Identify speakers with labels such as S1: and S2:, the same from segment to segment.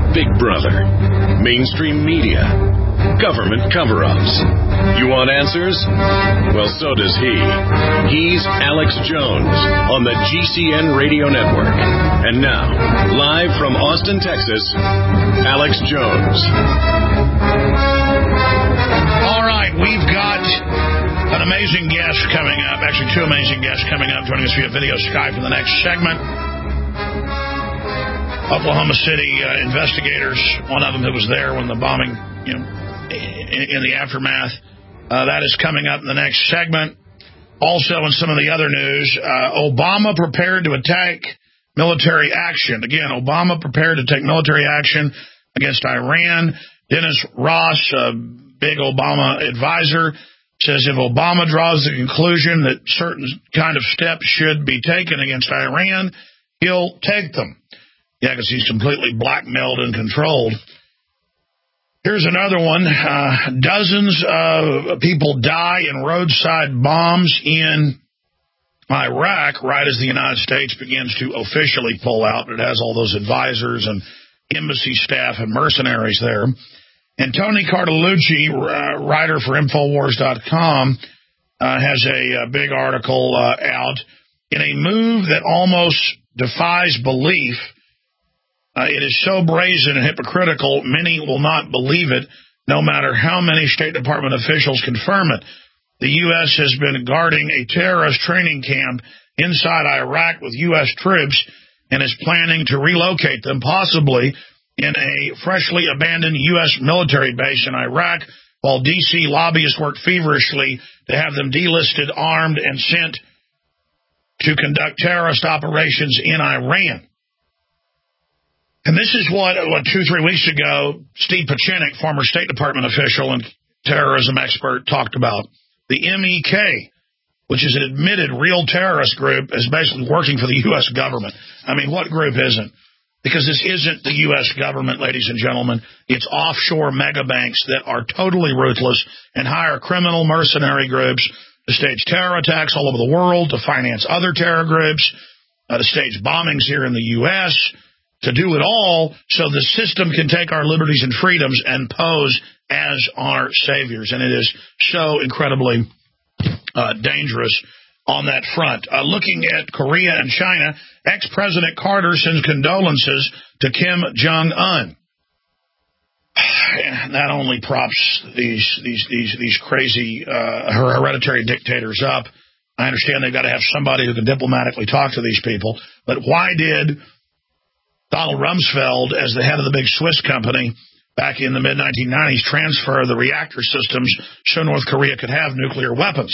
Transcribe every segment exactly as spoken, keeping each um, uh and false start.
S1: Big Brother, mainstream media, government cover-ups. You want answers? Well, so does he. He's Alex Jones on the G C N Radio Network. And now, live from Austin, Texas, Alex Jones.
S2: All right, we've got an amazing guest coming up. Actually, two amazing guests coming up, joining us via video Skype in the next segment. Oklahoma City uh, investigators, one of them who was there when the bombing, you know, in, in the aftermath. Uh, that is coming up in the next segment. Also, in some of the other news, uh, Obama prepared to attack military action. Again, Obama prepared to take military action against Iran. Dennis Ross, a big Obama advisor, says if Obama draws the conclusion that certain kind of steps should be taken against Iran, he'll take them. Yeah, because he's completely blackmailed and controlled. Here's another one. Uh, dozens of people die in roadside bombs in Iraq right as the United States begins to officially pull out. It has all those advisors and embassy staff and mercenaries there. And Tony Cartalucci, uh, writer for Infowars dot com, uh, has a, a big article uh, out. In a move that almost defies belief, Uh, it is so brazen and hypocritical, many will not believe it, no matter how many State Department officials confirm it. The U S has been guarding a terrorist training camp inside Iraq with U S troops and is planning to relocate them, possibly in a freshly abandoned U S military base in Iraq, while D C lobbyists work feverishly to have them delisted, armed, and sent to conduct terrorist operations in Iran. And this is what, what, two, three weeks ago, Steve Pieczenik, former State Department official and terrorism expert, talked about. The M E K, which is an admitted real terrorist group, is basically working for the U S government. I mean, what group isn't? Because this isn't the U S government, ladies and gentlemen. It's offshore mega banks that are totally ruthless and hire criminal mercenary groups to stage terror attacks all over the world, to finance other terror groups, uh, to stage bombings here in the U S, to do it all so the system can take our liberties and freedoms and pose as our saviors. And it is so incredibly uh, dangerous on that front. Uh, looking at Korea and China, ex-President Carter sends condolences to Kim Jong-un. That only props these these these these crazy uh, hereditary dictators up. I understand they've got to have somebody who can diplomatically talk to these people. But why did Donald Rumsfeld, as the head of the big Swiss company back in the mid nineteen nineties, transfer the reactor systems so North Korea could have nuclear weapons?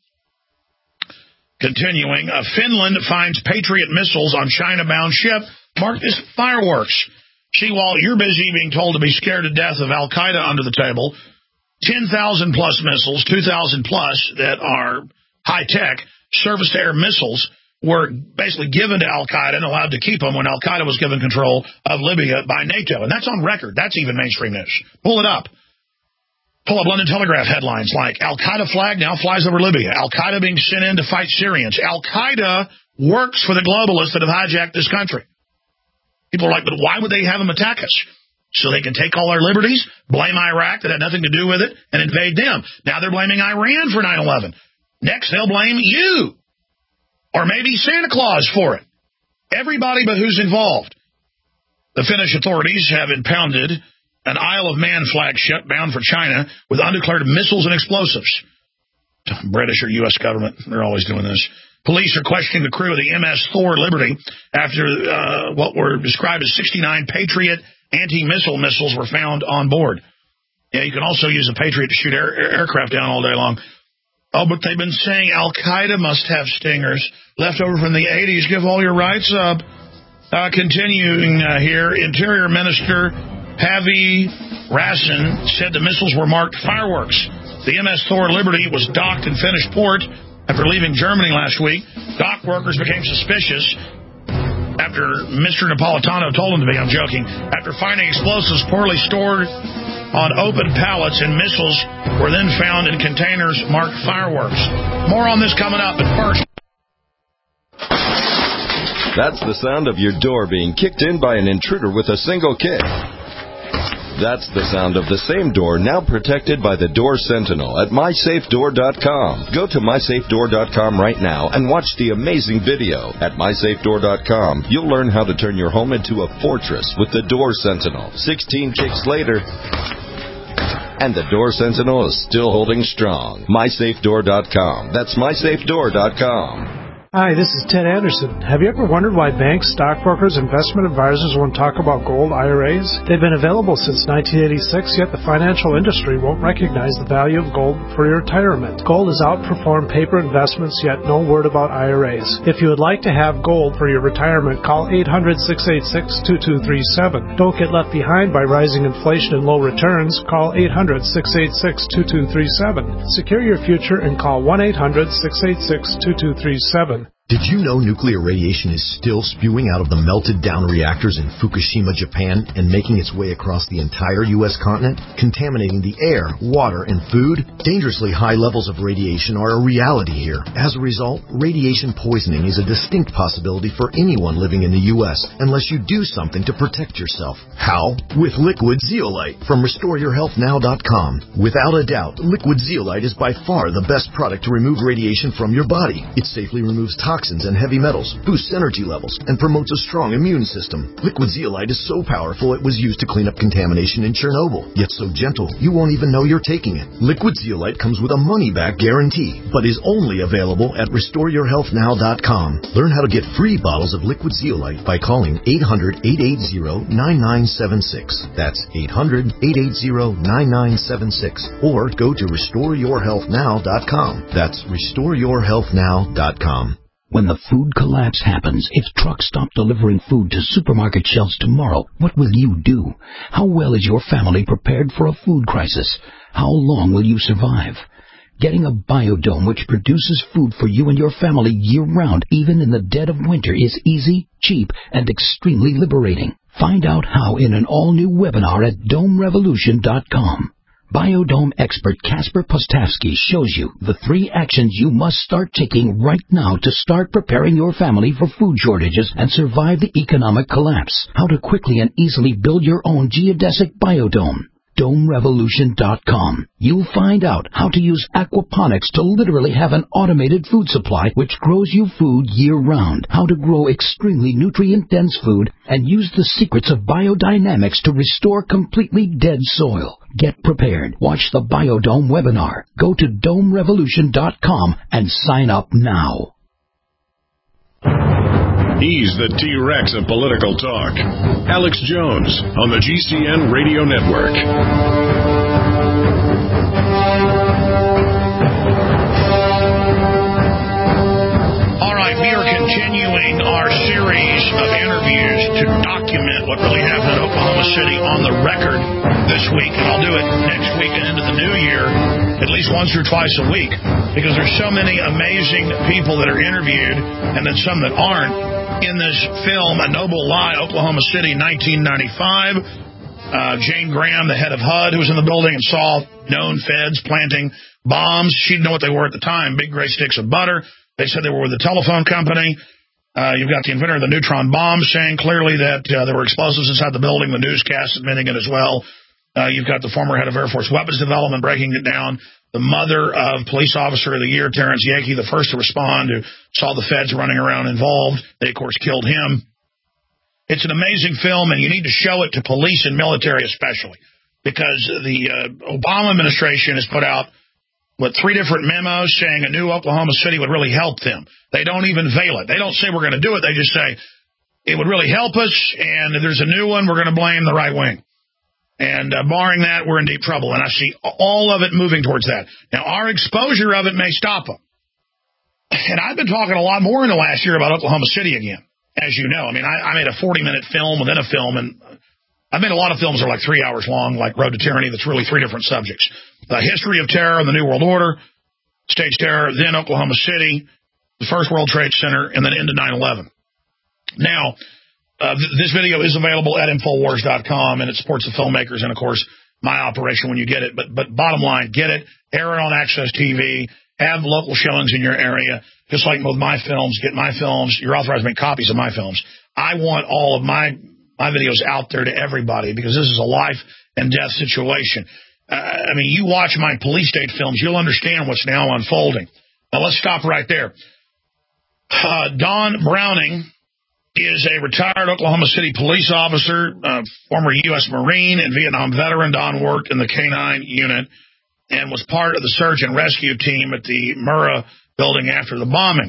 S2: Continuing, uh, Finland finds Patriot missiles on China-bound ship marked as fireworks. See, while you're busy being told to be scared to death of Al-Qaeda under the table, ten thousand plus missiles, two thousand plus that are high-tech, surface-to-air missiles, were basically given to Al-Qaeda and allowed to keep them when Al-Qaeda was given control of Libya by NATO. And that's on record. That's even mainstream news. Pull it up. Pull up London Telegraph headlines like, Al-Qaeda flag now flies over Libya. Al-Qaeda being sent in to fight Syrians. Al-Qaeda works for the globalists that have hijacked this country. People are like, but why would they have them attack us? So they can take all our liberties, blame Iraq that had nothing to do with it, and invade them. Now they're blaming Iran for nine eleven. Next, they'll blame you. Or maybe Santa Claus for it. Everybody but who's involved. The Finnish authorities have impounded an Isle of Man flagship bound for China with undeclared missiles and explosives. British or U S government, they're always doing this. Police are questioning the crew of the M S Thor Liberty after uh, what were described as sixty-nine Patriot anti-missile missiles were found on board. Yeah, you can also use a Patriot to shoot air, air, aircraft down all day long. Oh, but they've been saying Al-Qaeda must have stingers left over from the eighties. Give all your rights up. Uh, continuing uh, here, Interior Minister Pavi Rasin said the missiles were marked fireworks. The M S Thor Liberty was docked in Finnish port after leaving Germany last week. Dock workers became suspicious after Mister Napolitano told them to be. I'm joking. After finding explosives poorly stored on open pallets, and missiles were then found in containers marked fireworks. More on this coming up, but first.
S3: That's the sound of your door being kicked in by an intruder with a single kick. That's the sound of the same door now protected by the Door Sentinel at my safe door dot com. Go to my safe door dot com right now and watch the amazing video. At my safe door dot com, you'll learn how to turn your home into a fortress with the Door Sentinel. sixteen kicks later, and the Door Sentinel is still holding strong. my safe door dot com. That's my safe door dot com.
S4: Hi, this is Ted Anderson. Have you ever wondered why banks, stockbrokers, investment advisors won't talk about gold I R As? They've been available since nineteen eighty-six, yet the financial industry won't recognize the value of gold for your retirement. Gold has outperformed paper investments, yet no word about I R As. If you would like to have gold for your retirement, call eight hundred, six eight six, two two three seven. Don't get left behind by rising inflation and low returns. Call eight hundred, six eight six, two two three seven. Secure your future and call one eight hundred, six eight six, two two three seven.
S5: Did you know nuclear radiation is still spewing out of the melted-down reactors in Fukushima, Japan, and making its way across the entire U S continent, contaminating the air, water, and food? Dangerously high levels of radiation are a reality here. As a result, radiation poisoning is a distinct possibility for anyone living in the U S unless you do something to protect yourself. How? With Liquid Zeolite from restore your health now dot com. Without a doubt, Liquid Zeolite is by far the best product to remove radiation from your body. It safely removes toxins toxins and heavy metals, boosts energy levels, and promotes a strong immune system. Liquid Zeolite is so powerful it was used to clean up contamination in Chernobyl, yet so gentle you won't even know you're taking it. Liquid Zeolite comes with a money-back guarantee, but is only available at restore your health now dot com. Learn how to get free bottles of Liquid Zeolite by calling eight hundred, eight eight zero, nine nine seven six. That's eight hundred, eight eight zero, nine nine seven six. Or go to restore your health now dot com. That's restore your health now dot com.
S6: When the food collapse happens, if trucks stop delivering food to supermarket shelves tomorrow, what will you do? How well is your family prepared for a food crisis? How long will you survive? Getting a Biodome which produces food for you and your family year-round, even in the dead of winter, is easy, cheap, and extremely liberating. Find out how in an all-new webinar at dome revolution dot com. Biodome expert Casper Postavsky shows you the three actions you must start taking right now to start preparing your family for food shortages and survive the economic collapse. How to quickly and easily build your own geodesic biodome. dome revolution dot com. You'll find out how to use aquaponics to literally have an automated food supply which grows you food year-round, how to grow extremely nutrient-dense food, and use the secrets of biodynamics to restore completely dead soil. Get prepared. Watch the Biodome webinar. Go to dome revolution dot com and sign up now.
S1: He's the T-Rex of political talk. Alex Jones on the G C N Radio Network.
S2: All right, we are continuing our series of interviews to document what really happened in Oklahoma City on the record this week, and I'll do it next week and into the new year at least once or twice a week, because there's so many amazing people that are interviewed and then some that aren't in this film, A Noble Lie, Oklahoma City, nineteen ninety-five. Uh, Jane Graham, the head of H U D, who was in the building and saw known feds planting bombs. She didn't know what they were at the time, big gray sticks of butter. They said they were with the telephone company. Uh, you've got the inventor of the neutron bomb saying clearly that uh, there were explosives inside the building, the newscast admitting it as well. Uh, you've got the former head of Air Force Weapons Development breaking it down. The mother of Police Officer of the Year, Terrence Yankee, the first to respond, who saw the feds running around involved. They, of course, killed him. It's an amazing film, and you need to show it to police and military especially, because the uh, Obama administration has put out, what, three different memos saying a new Oklahoma City would really help them. They don't even veil it. They don't say we're going to do it. They just say it would really help us, and if there's a new one, we're going to blame the right wing. And uh, barring that, we're in deep trouble. And I see all of it moving towards that. Now, our exposure of it may stop them. And I've been talking a lot more in the last year about Oklahoma City again, as you know. I mean, I, I made a forty-minute film within a film, and I've made a lot of films that are like three hours long, like Road to Tyranny, that's really three different subjects. The history of terror and the New World Order, stage terror, then Oklahoma City, the first World Trade Center, and then into nine eleven. Now, Uh, th- this video is available at Infowars dot com, and it supports the filmmakers and, of course, my operation when you get it. But but bottom line, get it, air it on Access T V, have local showings in your area, just like with my films. Get my films. You're authorized to make copies of my films. I want all of my, my videos out there to everybody, because this is a life and death situation. Uh, I mean, you watch my police state films, you'll understand what's now unfolding. Now, let's stop right there. Uh, Don Browning is a retired Oklahoma City police officer, uh, former U S Marine and Vietnam veteran. Don worked in the K nine unit and was part of the search and rescue team at the Murrah building after the bombing.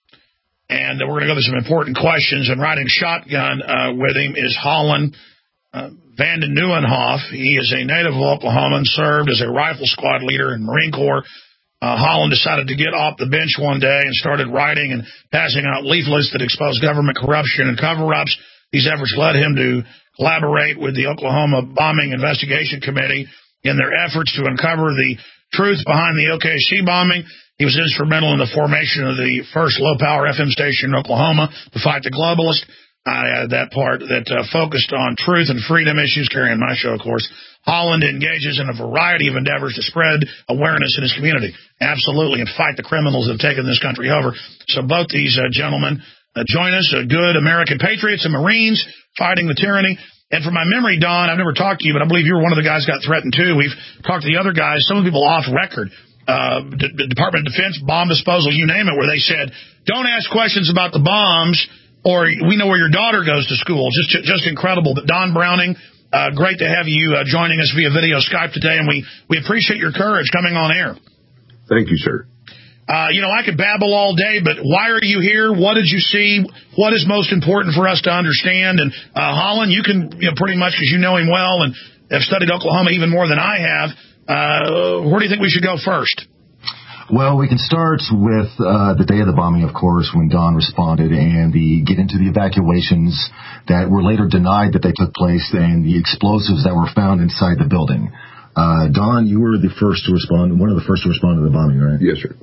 S2: And we're going to go through some important questions. And riding shotgun uh, with him is Holland uh, Vanden Nieuwenhof. He is a native of Oklahoma and served as a rifle squad leader in Marine Corps. Uh, Holland decided to get off the bench one day and started writing and passing out leaflets that exposed government corruption and cover-ups. These efforts led him to collaborate with the Oklahoma Bombing Investigation Committee in their efforts to uncover the truth behind the O K C bombing. He was instrumental in the formation of the first low-power F M station in Oklahoma to fight the globalists. I had that part that uh, focused on truth and freedom issues, carrying my show, of course. Holland engages in a variety of endeavors to spread awareness in his community. Absolutely, and fight the criminals that have taken this country over. So both these uh, gentlemen uh, join us, uh, good American patriots and Marines fighting the tyranny. And from my memory, Don, I've never talked to you, but I believe you were one of the guys who got threatened, too. We've talked to the other guys, some of the people off record. Uh, D- D- Department of Defense, bomb disposal, you name it, where they said, don't ask questions about the bombs, or we know where your daughter goes to school. Just just incredible. But Don Browning, uh, great to have you uh, joining us via video Skype today, and we, we appreciate your courage coming on air.
S7: Thank you, sir.
S2: Uh, you know, I could babble all day, but why are you here? What did you see? What is most important for us to understand? And uh, Holland, you can you know, pretty much, because you know him well and have studied Oklahoma even more than I have, Uh, where do you think we should go first?
S5: Well, we can start with uh, the day of the bombing, of course, when Don responded, and the get into the evacuations that were later denied that they took place, and the explosives that were found inside the building. Uh, Don, you were the first to respond, one of the first to respond to the bombing, right?
S7: Yes, sir.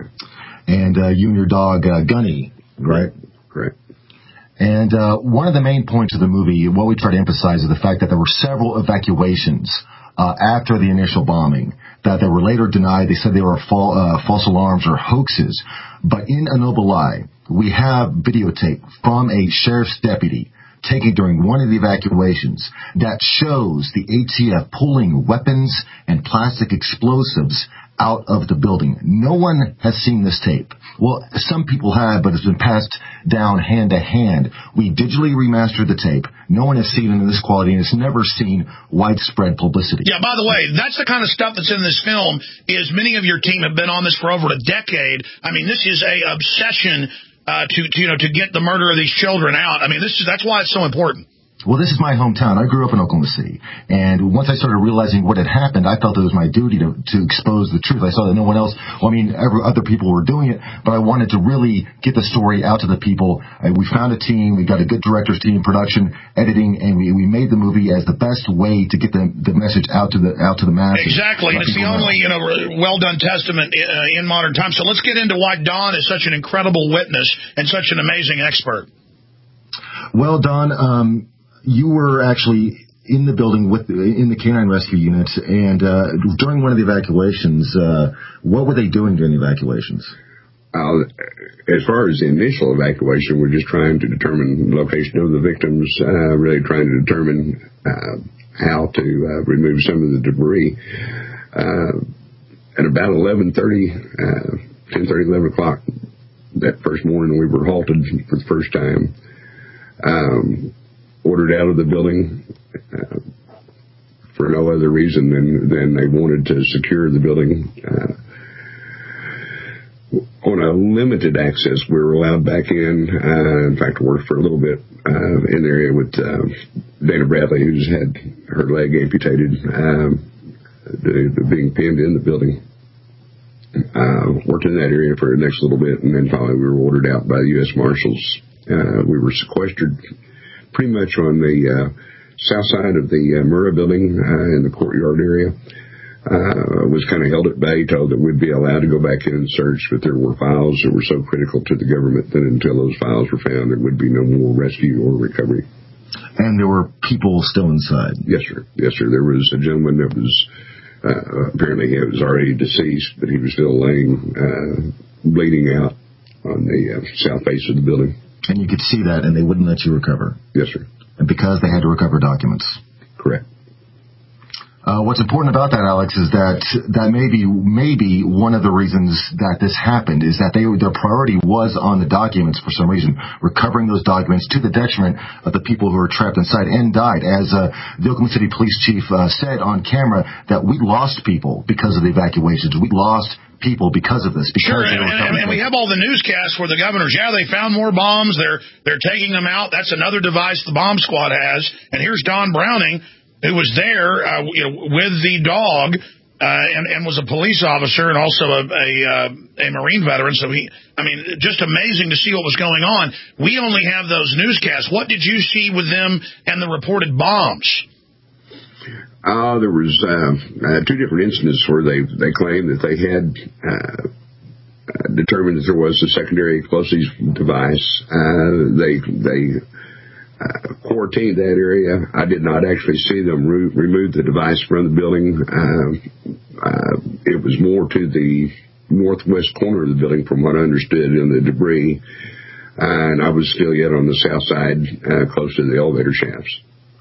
S5: And uh, you and your dog, uh, Gunny, right?
S7: Correct.
S5: And uh, one of the main points of the movie, what we try to emphasize, is the fact that there were several evacuations Uh, after the initial bombing, that they were later denied. They said they were fal- uh, false alarms or hoaxes. But in A Noble Lie, we have videotape from a sheriff's deputy taken during one of the evacuations that shows the A T F pulling weapons and plastic explosives out of the building. No one has seen this tape. Well, some people have, but it's been passed down hand to hand. We digitally remastered the tape. No one has seen it in this quality, and it's never seen widespread publicity.
S2: Yeah, by the way, that's the kind of stuff that's in this film, is many of your team have been on this for over a decade. I mean, this is a obsession uh, to, to, you know, to get the murder of these children out. I mean, this is that's why it's so important.
S5: Well, this is my hometown. I grew up in Oklahoma City. And once I started realizing what had happened, I felt it was my duty to, to expose the truth. I saw that no one else, well, I mean, every, other people were doing it, but I wanted to really get the story out to the people. And we found a team. We got a good director's team, production, editing, and we, we made the movie as the best way to get the, the message out to the out to the masses.
S2: Exactly. And it's the only, you know, well-done testament uh, in modern times. So let's get into why Don is such an incredible witness and such an amazing expert.
S5: Well, Don, um... you were actually in the building with in the K nine rescue unit, and uh, during one of the evacuations, uh, what were they doing during the evacuations?
S7: Uh, as far as the initial evacuation, we're just trying to determine the location of the victims, uh, really trying to determine uh, how to uh, remove some of the debris. Uh, at about eleven thirty, uh, ten thirty, eleven o'clock that first morning, we were halted for the first time. Um, ordered out of the building uh, for no other reason than, than they wanted to secure the building. Uh, on a limited access, we were allowed back in. Uh, in fact, I worked for a little bit uh, in the area with uh, Dana Bradley, who's had her leg amputated, um, the, the being pinned in the building. Uh, worked in that area for the next little bit, and then finally we were ordered out by the U S Marshals. Uh, we were sequestered pretty much on the uh, south side of the uh, Murrah building uh, in the courtyard area. Uh, was kind of held at bay, told that we'd be allowed to go back in and search, but there were files that were so critical to the government that until those files were found, there would be no more rescue or recovery.
S5: And there were people still inside?
S7: Yes, sir. Yes, sir. There was a gentleman that was, uh, apparently he was already deceased, but he was still laying, uh, bleeding out on the uh, south face of the building.
S5: And you could see that, and they wouldn't let you recover?
S7: Yes, sir.
S5: And because they had to recover documents?
S7: Correct.
S5: Uh, what's important about that, Alex, is that that maybe maybe one of the reasons that this happened is that they their priority was on the documents for some reason, recovering those documents to the detriment of the people who were trapped inside and died. As uh, the Oklahoma City Police Chief uh, said on camera, that we lost people because of the evacuations. We lost people because of this. Because
S2: sure, and, and, and we have all the newscasts where the governors, yeah, they found more bombs. They're they're taking them out. That's another device the bomb squad has. And here's Don Browning, who was there uh, you know, with the dog uh, and, and was a police officer and also a a, uh, a Marine veteran. So he, I mean, just amazing to see what was going on. We only have those newscasts. What did you see with them and the reported bombs?
S7: Uh, there was uh, uh, two different incidents where they, they claimed that they had uh, determined that there was a secondary explosives device. Uh, they they uh, quarantined that area. I did not actually see them re- remove the device from the building. Uh, uh, it was more to the northwest corner of the building, from what I understood, in the debris. Uh, and I was still yet on the south side, uh, close to the elevator shafts.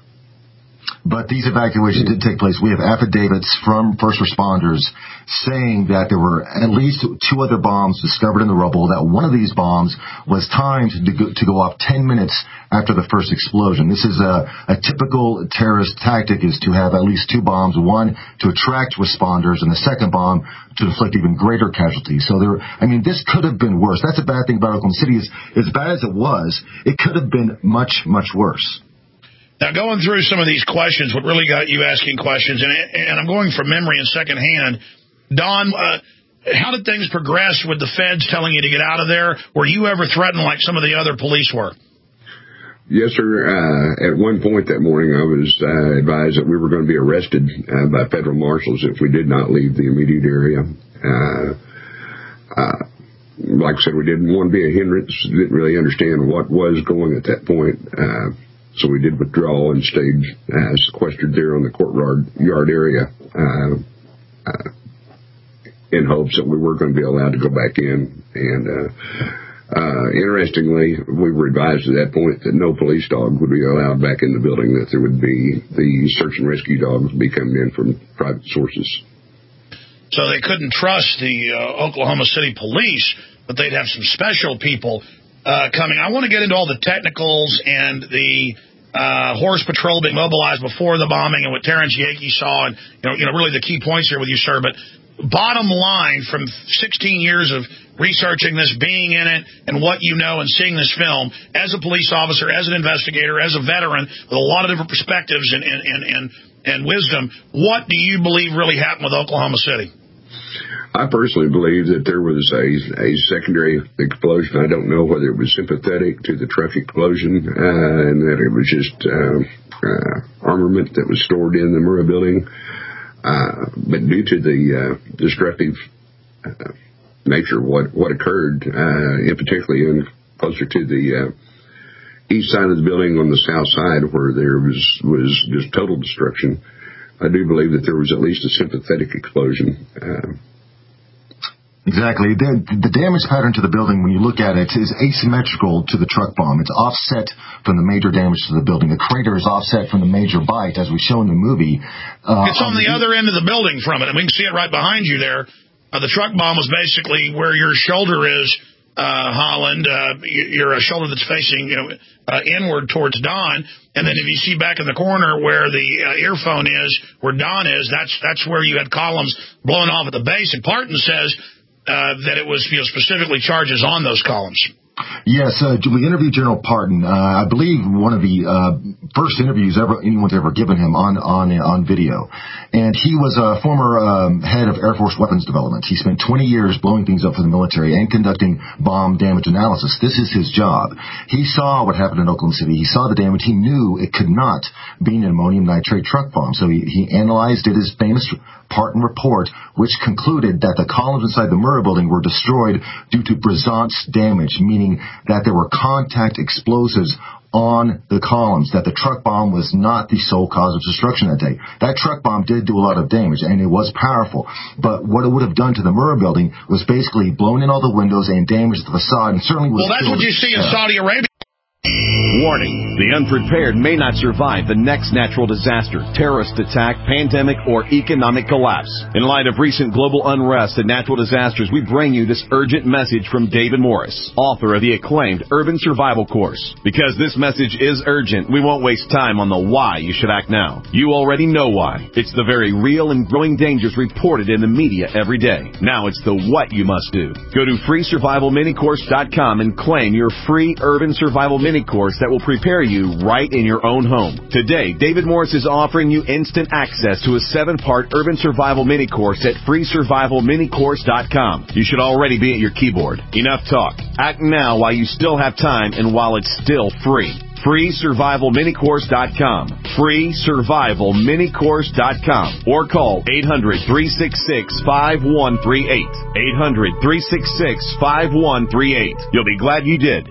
S5: But these evacuations did take place. We have affidavits from first responders saying that there were at least two other bombs discovered in the rubble, that one of these bombs was timed to go, to go off ten minutes after the first explosion. This is a, a typical terrorist tactic, is to have at least two bombs, one to attract responders and the second bomb to inflict even greater casualties. So there, I mean, this could have been worse. That's a bad thing about Oklahoma City. Is as bad as it was, it could have been much, much worse.
S2: Now, going through some of these questions, what really got you asking questions, and, and I'm going from memory and secondhand, Don, uh, how did things progress with the feds telling you to get out of there? Were you ever threatened like some of the other police were?
S7: Yes, sir. Uh, at one point that morning, I was uh, advised that we were going to be arrested uh, by federal marshals if we did not leave the immediate area. Uh, uh, like I said, we didn't want to be a hindrance, didn't really understand what was going at that point. Uh, So we did withdraw and stayed uh, sequestered there on the courtyard yard area uh, uh, in hopes that we were going to be allowed to go back in. And uh, uh, interestingly, we were advised at that point that no police dog would be allowed back in the building, that there would be the search and rescue dogs would be coming in from private sources.
S2: So they couldn't trust the uh, Oklahoma City police, but they'd have some special people Uh, coming. I want to get into all the technicals and the uh, horse patrol being mobilized before the bombing and what Terrence Yankee saw, and you know, you know, really the key points here with you, sir. But bottom line, from sixteen years of researching this, being in it, and what you know, and seeing this film as a police officer, as an investigator, as a veteran with a lot of different perspectives and and and and, and wisdom, what do you believe really happened with Oklahoma City?
S7: I personally believe that there was a, a secondary explosion. I don't know whether it was sympathetic to the truck explosion uh, and that it was just uh, uh, armament that was stored in the Murrah building. Uh, but due to the uh, destructive uh, nature of what, what occurred, uh, in particularly in, closer to the uh, east side of the building on the south side where there was, was just total destruction, I do believe that there was at least a sympathetic explosion. Uh,
S5: Exactly. The, the damage pattern to the building, when you look at it, is asymmetrical to the truck bomb. It's offset from the major damage to the building. The crater is offset from the major bite, as we show in the movie. Uh,
S2: it's on, on the, the other end of the building from it, and we can see it right behind you there. Uh, the truck bomb was basically where your shoulder is, uh, Holland. Uh, your shoulder that's facing, you know, uh, inward towards Don. And then if you see back in the corner where the uh, earphone is, where Don is, that's that's where you had columns blowing off at the base. And Parton says Uh, that it was, you know, specifically charges on those columns.
S5: Yes, uh, we interviewed General Parton. Uh, I believe one of the uh, first interviews ever anyone's ever given him on on on video. And he was a former um, head of Air Force weapons development. He spent twenty years blowing things up for the military and conducting bomb damage analysis. This is his job. He saw what happened in Oklahoma City. He saw the damage. He knew it could not be an ammonium nitrate truck bomb. So he, he analyzed it, his famous Parton report, which concluded that the columns inside the Murrah building were destroyed due to brisance damage, meaning that there were contact explosives on the columns, that the truck bomb was not the sole cause of destruction that day. That truck bomb did do a lot of damage, and it was powerful. But what it would have done to the Murrah building was basically blown in all the windows and damaged the facade, and certainly was...
S2: Well, that's what you see in Saudi Arabia.
S8: Warning, the unprepared may not survive the next natural disaster, terrorist attack, pandemic, or economic collapse. In light of recent global unrest and natural disasters, we bring you this urgent message from David Morris, author of the acclaimed Urban Survival Course. Because this message is urgent, we won't waste time on the why you should act now. You already know why. It's the very real and growing dangers reported in the media every day. Now it's the what you must do. Go to free survival mini course dot com and claim your free Urban Survival Mini Course that will prepare you right in your own home. Today, David Morris is offering you instant access to a seven-part Urban Survival Mini Course at free survival mini course dot com. You should already be at your keyboard. Enough talk. Act now while you still have time and while it's still free. free survival mini course dot com. free survival mini course dot com. Or call eight hundred, three six six, five one three eight. eight hundred, three six six, five one three eight. You'll be glad you did.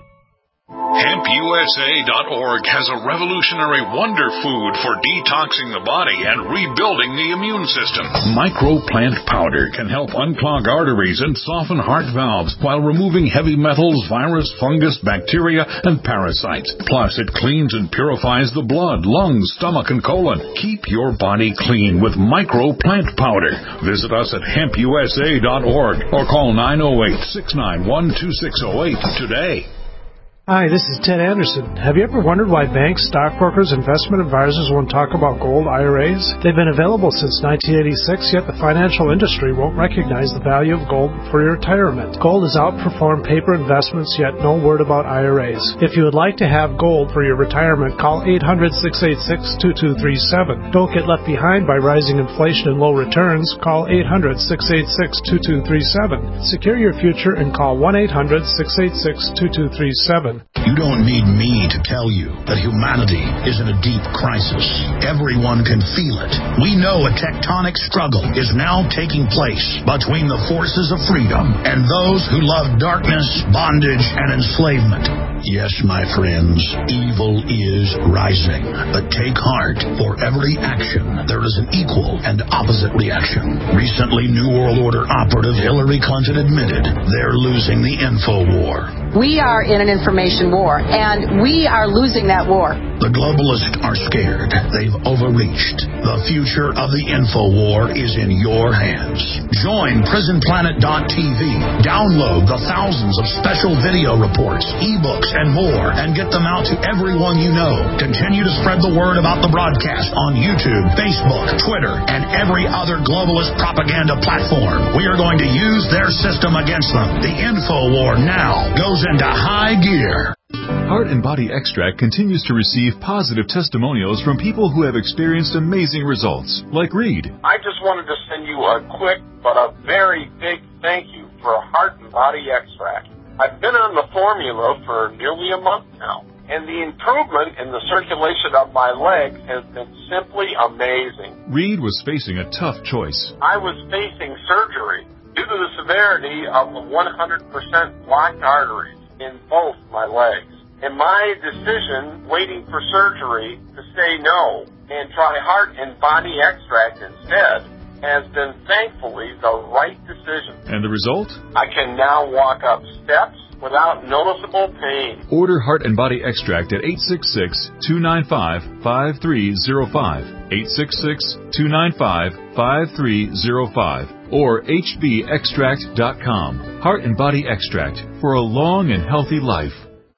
S9: hemp U S A dot org has a revolutionary wonder food for detoxing the body and rebuilding the immune system. Microplant powder can help unclog arteries and soften heart valves while removing heavy metals, virus, fungus, bacteria, and parasites. Plus, it cleans and purifies the blood, lungs, stomach, and colon. Keep your body clean with Microplant powder. Visit us at hemp U S A dot org or call nine oh eight, six nine one, two six oh eight today.
S4: Hi, this is Ted Anderson. Have you ever wondered why banks, stockbrokers, investment advisors won't talk about gold I R As? They've been available since nineteen eighty-six, yet the financial industry won't recognize the value of gold for your retirement. Gold has outperformed paper investments, yet no word about I R As. If you would like to have gold for your retirement, call eight hundred, six eight six, two two three seven. Don't get left behind by rising inflation and low returns. Call eight hundred, six eight six, two two three seven. Secure your future and call one eight hundred, six eight six, two two three seven.
S10: You don't need me to tell you that humanity is in a deep crisis. Everyone can feel it. We know a tectonic struggle is now taking place between the forces of freedom and those who love darkness, bondage, and enslavement. Yes, my friends, evil is rising. But take heart. For every action, there is an equal and opposite reaction. Recently, New World Order operative Hillary Clinton admitted they're losing the info war.
S11: We are in an information war, and we are losing that war.
S10: The globalists are scared. They've overreached. The future of the info war is in your hands. Join prison planet dot t v. Download the thousands of special video reports, ebooks, and more, and get them out to everyone you know. Continue to spread the word about the broadcast on YouTube, Facebook, Twitter, and every other globalist propaganda platform. We are going to use their system against them. The info war now goes into high gear.
S12: Heart and Body Extract continues to receive positive testimonials from people who have experienced amazing results, like Reed.
S13: I just wanted to send you a quick but a very big thank you for Heart and Body Extract. I've been on the formula for nearly a month now, and the improvement in the circulation of my legs has been simply amazing.
S12: Reed was facing a tough choice.
S13: I was facing surgery due to the severity of the one hundred percent blocked arteries in both my legs. And my decision, waiting for surgery, to say no and try Heart and Body Extract instead, has been thankfully the right decision.
S12: And the result?
S13: I can now walk up steps without noticeable pain.
S12: Order Heart and Body Extract at eight six six, two nine five, five three zero five, eight six six, two nine five, five three zero five, or h b extract dot com. Heart and Body Extract for a long and healthy life.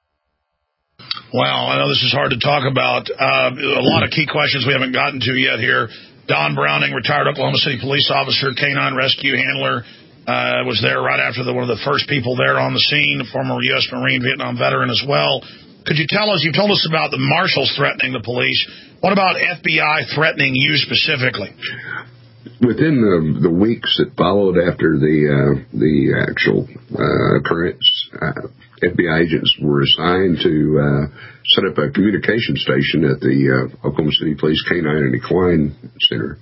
S2: Well, I know this is hard to talk about. Uh, a lot of key questions we haven't gotten to yet here. Don Browning, retired Oklahoma City police officer, canine rescue handler, uh, was there right after the, one of the first people there on the scene, former U S Marine, Vietnam veteran as well. Could you tell us, you've told us about the marshals threatening the police. What about F B I threatening you specifically?
S7: Within the, the weeks that followed after the uh, the actual uh, occurrence, uh, F B I agents were assigned to uh, set up a communication station at the uh, Oklahoma City Police Canine and Equine Center.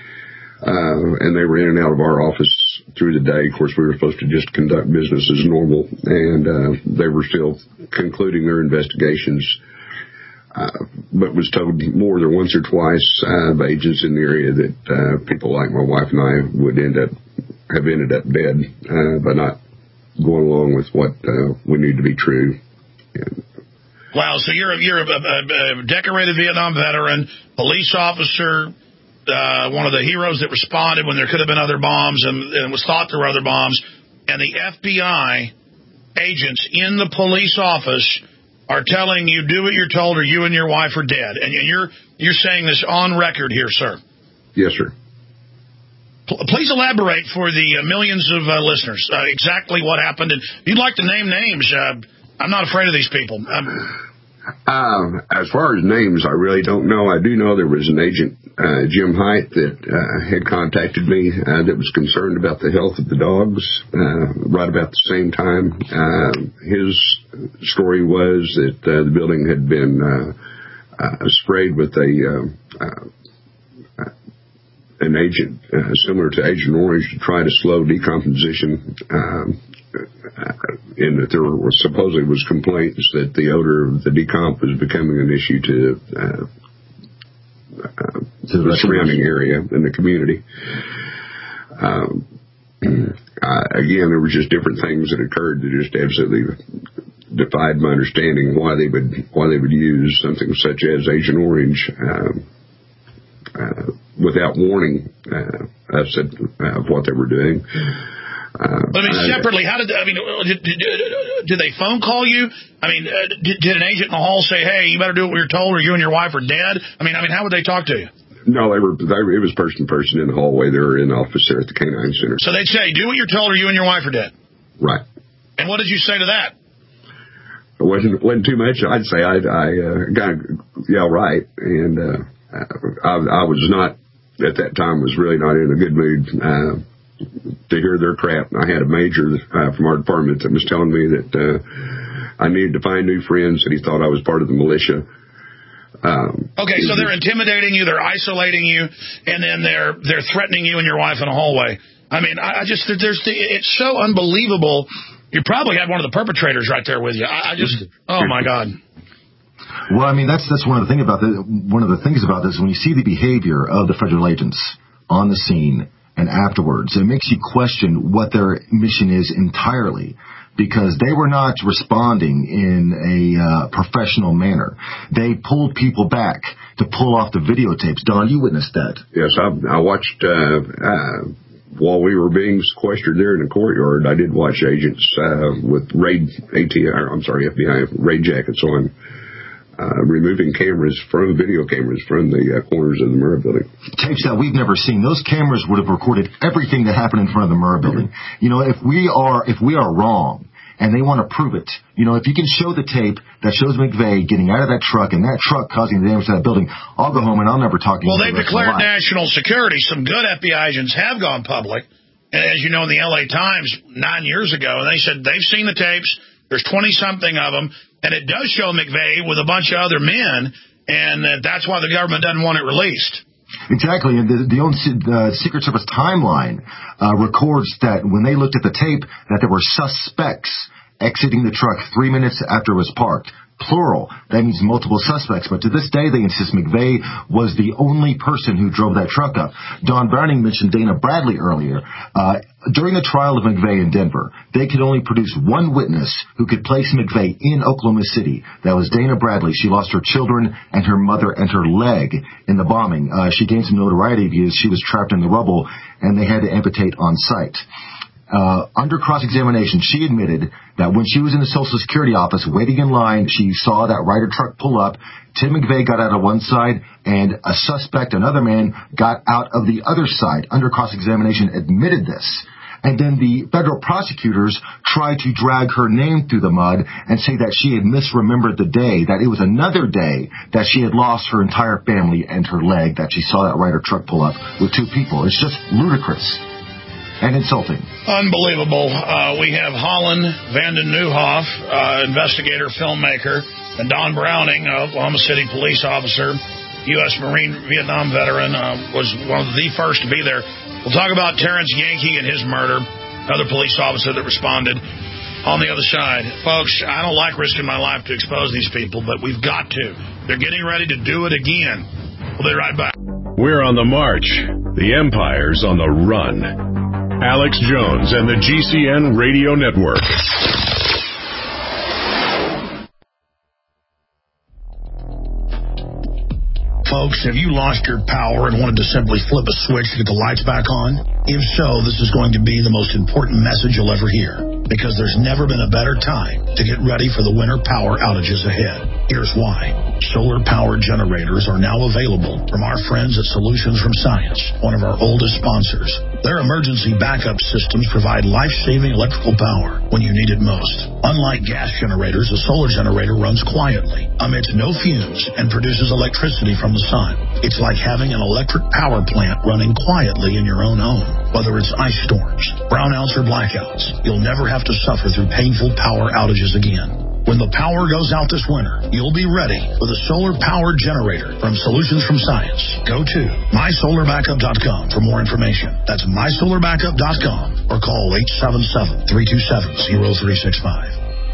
S7: Uh, and they were in and out of our office through the day. Of course, we were supposed to just conduct business as normal, and uh, they were still concluding their investigations. Uh, but was told more than once or twice uh, by agents in the area that uh, people like my wife and I would end up have ended up dead uh, by not going along with what uh, we knew to be true. And
S2: Wow, so you're, a, you're a, a, a decorated Vietnam veteran, police officer, uh, one of the heroes that responded when there could have been other bombs and, and was thought there were other bombs, and the F B I agents in the police office are telling you, do what you're told or you and your wife are dead. And you're you're saying this on record here, sir.
S7: Yes, sir.
S2: Please elaborate for the millions of uh, listeners uh, exactly what happened. And if you'd like to name names, uh, I'm not afraid of these people. Um,
S7: uh, as far as names, I really don't know. I do know there was an agent, uh, Jim Height, that uh, had contacted me uh, that was concerned about the health of the dogs uh, right about the same time. Uh, his story was that uh, the building had been uh, uh, sprayed with a uh, uh, an agent uh, similar to Agent Orange to try to slow decomposition, um, and that there was supposedly was complaints that the odor of the decomp was becoming an issue to, uh, uh, to the surrounding area and the community. Um, uh, again, there were just different things that occurred that just absolutely defied my understanding why they would why they would use something such as Agent Orange. Um, Uh, without warning uh, us of uh, what they were doing. Uh,
S2: but I mean, separately, how did I mean? Did, did, did they phone call you? I mean, uh, did, did an agent in the hall say, "Hey, you better do what we were told, or you and your wife are dead"? I mean, I mean, how would they talk to you?
S7: No, they were. They, it was person to person in the hallway. They were in the office there at the Canine Center.
S2: So they'd say, "Do what you're told, or you and your wife are dead."
S7: Right.
S2: And what did you say to that?
S7: It wasn't wasn't too much. I'd say I I uh, got yeah right and. Uh, I, I was not, at that time, was really not in a good mood uh, to hear their crap. I had a major uh, from our department that was telling me that uh, I needed to find new friends, that he thought I was part of the militia. Um,
S2: okay, so they're intimidating you, they're isolating you, and then they're they're threatening you and your wife in a hallway. I mean, I, I just, there's the, it's so unbelievable. You probably had one of the perpetrators right there with you. I, I just, oh, my God.
S5: Well, I mean, that's that's one of the thing about the, one of the things about this. When you see the behavior of the federal agents on the scene and afterwards, it makes you question what their mission is entirely, because they were not responding in a uh, professional manner. They pulled people back to pull off the videotapes. Don, you witnessed that.
S7: Yes, I, I watched uh, uh, while we were being sequestered there in the courtyard. I did watch agents uh, with raid A T R. I'm sorry, F B I raid jackets on. Uh, removing cameras from video cameras from the uh, corners of the Murrah building.
S5: Tapes that we've never seen. Those cameras would have recorded everything that happened in front of the Murrah building. Mm-hmm. You know, if we are if we are wrong and they want to prove it, you know, if you can show the tape that shows McVeigh getting out of that truck and that truck causing the damage to that building, I'll go home and I'll never talk to you.
S2: Well, they've declared national security. Some good F B I agents have gone public, as you know, in the L A Times nine years ago, and they said they've seen the tapes. There's twenty-something of them, and it does show McVeigh with a bunch of other men, and uh, that's why the government doesn't want it released.
S5: Exactly, and the, the own uh, Secret Service timeline uh, records that when they looked at the tape, that there were suspects exiting the truck three minutes after it was parked. Plural. That means multiple suspects. But to this day, they insist McVeigh was the only person who drove that truck up. Don Browning mentioned Dana Bradley earlier. Uh, during the trial of McVeigh in Denver, they could only produce one witness who could place McVeigh in Oklahoma City. That was Dana Bradley. She lost her children and her mother and her leg in the bombing. Uh, she gained some notoriety because she was trapped in the rubble and they had to amputate on site. Uh, under cross-examination, she admitted that when she was in the Social Security office waiting in line, she saw that Ryder truck pull up. Tim McVeigh got out of one side, and a suspect, another man, got out of the other side. Under cross-examination, admitted this. And then the federal prosecutors tried to drag her name through the mud and say that she had misremembered the day, that it was another day that she had lost her entire family and her leg, that she saw that Ryder truck pull up with two people. It's just ludicrous and insulting.
S2: Unbelievable. Uh, we have Holland Vanden Nieuwhof, uh, investigator, filmmaker, and Don Browning, uh, Oklahoma City police officer, U S Marine Vietnam veteran, uh, was one of the first to be there. We'll talk about Terrence Yankee and his murder, another police officer that responded on the other side. Folks, I don't like risking my life to expose these people, but we've got to. They're getting ready to do it again. We'll be right back.
S1: We're on the march. The empire's on the run. Alex Jones and the G C N Radio Network.
S10: Folks, have you lost your power and wanted to simply flip a switch to get the lights back on? If so, this is going to be the most important message you'll ever hear, because there's never been a better time to get ready for the winter power outages ahead. Here's why. Solar-powered generators are now available from our friends at Solutions from Science, one of our oldest sponsors. Their emergency backup systems provide life-saving electrical power when you need it most. Unlike gas generators, a solar generator runs quietly, emits no fumes, and produces electricity from the sun. It's like having an electric power plant running quietly in your own home. Whether it's ice storms, brownouts, or blackouts, you'll never have to suffer through painful power outages again. When the power goes out this winter, you'll be ready with a solar-powered generator from Solutions from Science. Go to my solar backup dot com for more information. That's my solar backup dot com or call eight seven seven, three two seven, zero three six five.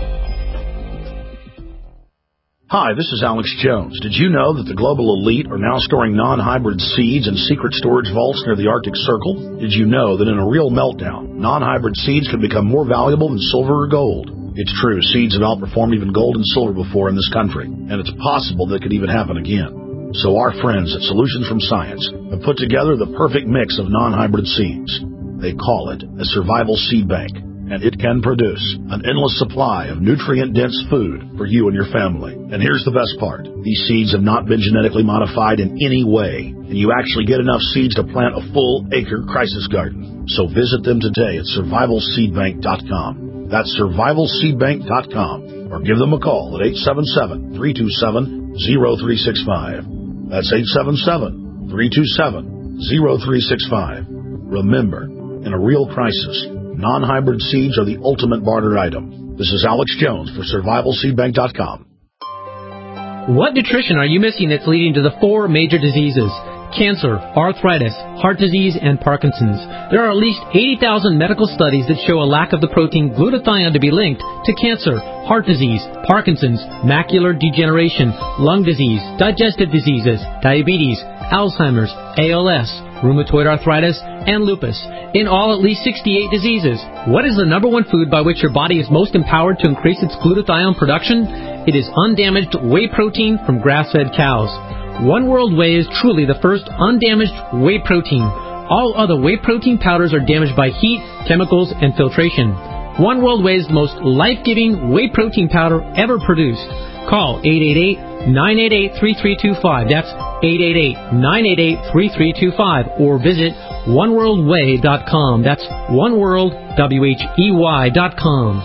S14: Hi, this is Alex Jones. Did you know that the global elite are now storing non-hybrid seeds in secret storage vaults near the Arctic Circle? Did you know that in a real meltdown, non-hybrid seeds can become more valuable than silver or gold? It's true, seeds have outperformed even gold and silver before in this country, and it's possible that could even happen again. So our friends at Solutions from Science have put together the perfect mix of non-hybrid seeds. They call it a survival seed bank, and it can produce an endless supply of nutrient-dense food for you and your family. And here's the best part. These seeds have not been genetically modified in any way, and you actually get enough seeds to plant a full-acre crisis garden. So visit them today at survival seed bank dot com. That's survival seed bank dot com, or give them a call at eight seven seven, three two seven, zero three six five. That's eight seven seven, three two seven, zero three six five. Remember, in a real crisis, non-hybrid seeds are the ultimate barter item. This is Alex Jones for survival seed bank dot com.
S15: What nutrition are you missing that's leading to the four major diseases? Cancer, arthritis, heart disease, and Parkinson's. There are at least eighty thousand medical studies that show a lack of the protein glutathione to be linked to cancer, heart disease, Parkinson's, macular degeneration, lung disease, digestive diseases, diabetes, Alzheimer's, A L S, rheumatoid arthritis, and lupus. In all, at least sixty-eight diseases. What is the number one food by which your body is most empowered to increase its glutathione production? It is undamaged whey protein from grass-fed cows. One World Whey is truly the first undamaged whey protein. All other whey protein powders are damaged by heat, chemicals, and filtration. One World Whey is the most life-giving whey protein powder ever produced. Call eight eight eight, nine eight eight, three three two five. That's eight eight eight, nine eight eight, three three two five. Or visit one world whey dot com. That's oneworld, W H E Y dot com.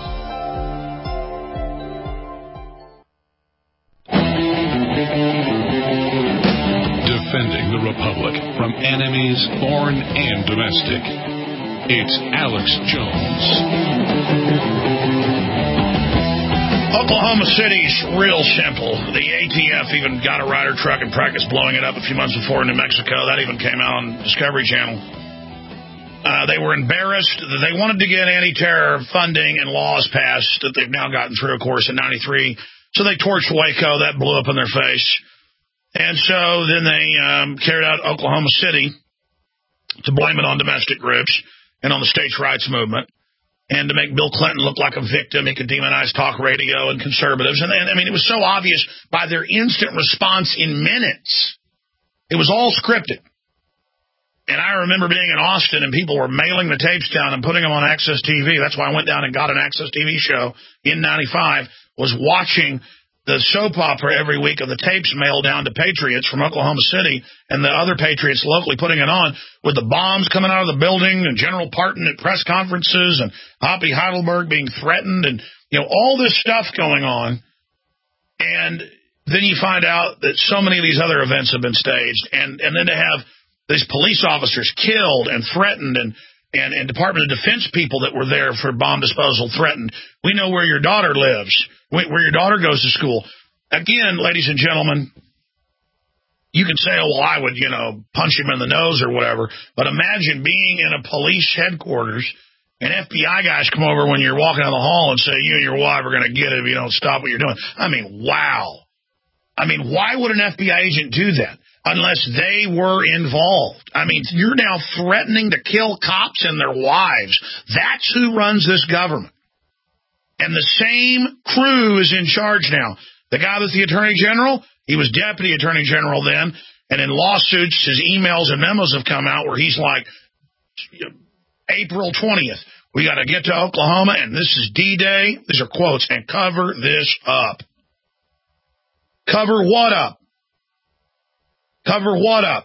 S9: Defending the Republic from enemies, foreign and domestic. It's Alex Jones.
S2: Oklahoma City's real simple. The A T F even got a Ryder truck and practiced blowing it up a few months before in New Mexico. That even came out on Discovery Channel. Uh, they were embarrassed that they wanted to get anti-terror funding and laws passed that they've now gotten through, of course, in ninety-three. So they torched Waco. That blew up in their face. And so then they um, carried out Oklahoma City to blame it on domestic groups and on the states' rights movement, and to make Bill Clinton look like a victim. He could demonize talk radio and conservatives. And, and I mean, it was so obvious by their instant response in minutes. It was all scripted. And I remember being in Austin, and people were mailing the tapes down and putting them on Access T V. That's why I went down and got an Access T V show in ninety-five, was watching the soap opera every week of the tapes mailed down to patriots from Oklahoma City and the other patriots locally putting it on, with the bombs coming out of the building and General Parton at press conferences and Hoppy Heidelberg being threatened and, you know, all this stuff going on. And then you find out that so many of these other events have been staged, and, and then to have these police officers killed and threatened, and, and, and Department of Defense people that were there for bomb disposal threatened. We know where your daughter lives, where your daughter goes to school. Again, ladies and gentlemen, you can say, oh, well, I would, you know, punch him in the nose or whatever, but imagine being in a police headquarters and F B I guys come over when you're walking down the hall and say, you and your wife are going to get it if you don't stop what you're doing. I mean, wow. I mean, why would an F B I agent do that unless they were involved? I mean, you're now threatening to kill cops and their wives. That's who runs this government. And the same crew is in charge now. The guy that's the Attorney General, he was Deputy Attorney General then, And in lawsuits, his emails and memos have come out where he's like, April twentieth, we got to get to Oklahoma, and this is D-Day. These are quotes, and cover this up. Cover what up? Cover what up?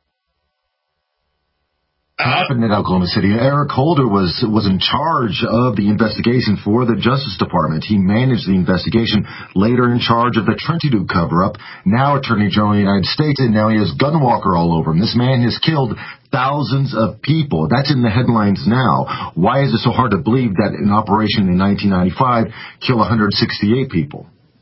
S16: happened in Oklahoma City. Eric Holder was was in charge of the investigation for the Justice Department. He managed the investigation, later in charge of the Trinity cover-up, now Attorney General of the United States, and now he has Gunwalker all over him. This man has killed thousands of people. That's in the headlines now. Why is it so hard to believe that an operation in nineteen ninety-five killed one hundred sixty-eight people?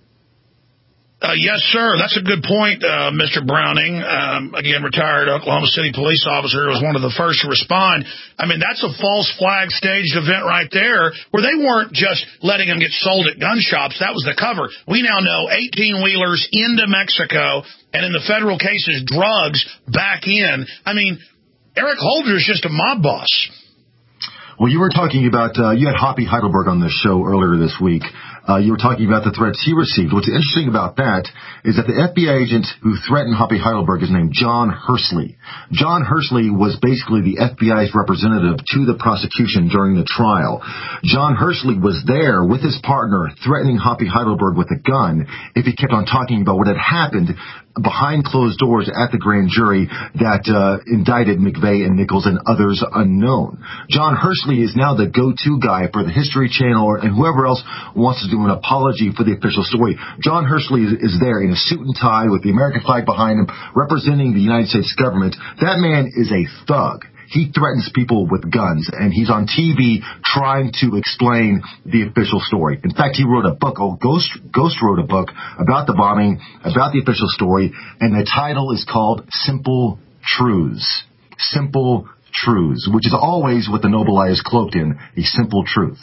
S2: Uh, yes, sir. That's a good point, uh, Mister Browning. Um, again, retired Oklahoma City police officer, was one of the first to respond. I mean, that's a false flag staged event right there, where they weren't just letting them get sold at gun shops. That was the cover. We now know eighteen-wheelers into Mexico, and in the federal cases, drugs back in. I mean, Eric Holder is just a mob boss.
S16: Well, you were talking about, uh, you had Hoppy Heidelberg on the show earlier this week. Uh, you were talking about the threats he received. What's interesting about that is that the F B I agent who threatened Hoppy Heidelberg is named John Hursley. John Hursley was basically the F B I's representative to the prosecution during the trial. John Hursley was there with his partner threatening Hoppy Heidelberg with a gun if he kept on talking about what had happened behind closed doors at the grand jury that uh, indicted McVeigh and Nichols and others unknown. John Hursley is now the go-to guy for the History Channel and whoever else wants to do an apology for the official story. John Hursley is, is there in a suit and tie with the American flag behind him, representing the United States government. That man is a thug. He threatens people with guns, and he's on T V trying to explain the official story. In fact, he wrote a book, oh, Ghost, Ghost wrote a book about the bombing, about the official story, and the title is called Simple Truths. Simple Truths, which is always what the Noble Eye is cloaked in, a simple truth.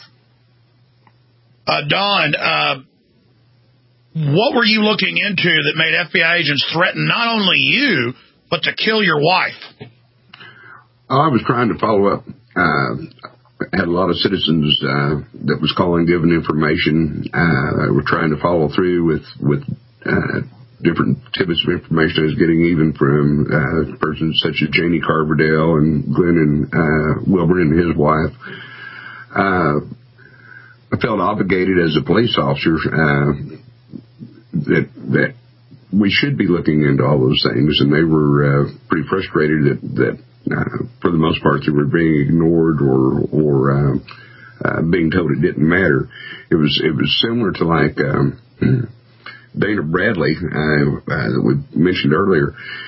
S2: Uh, Don, uh, what were you looking into that made F B I agents threaten not only you, but to kill your wife?
S7: I was trying to follow up. Uh, I had a lot of citizens uh, that was calling, giving information. Uh, I was trying to follow through with with uh, different tidbits of information I was getting, even from uh, persons such as Janie Carverdale and Glenn and uh, Wilbur and his wife. Uh, I felt obligated as a police officer uh, that that we should be looking into all those things, and they were uh, pretty frustrated that that. Uh, for the most part, they were being ignored or or uh, uh, being told it didn't matter. It was it was similar to like um, Dana Bradley uh, uh, that we mentioned earlier.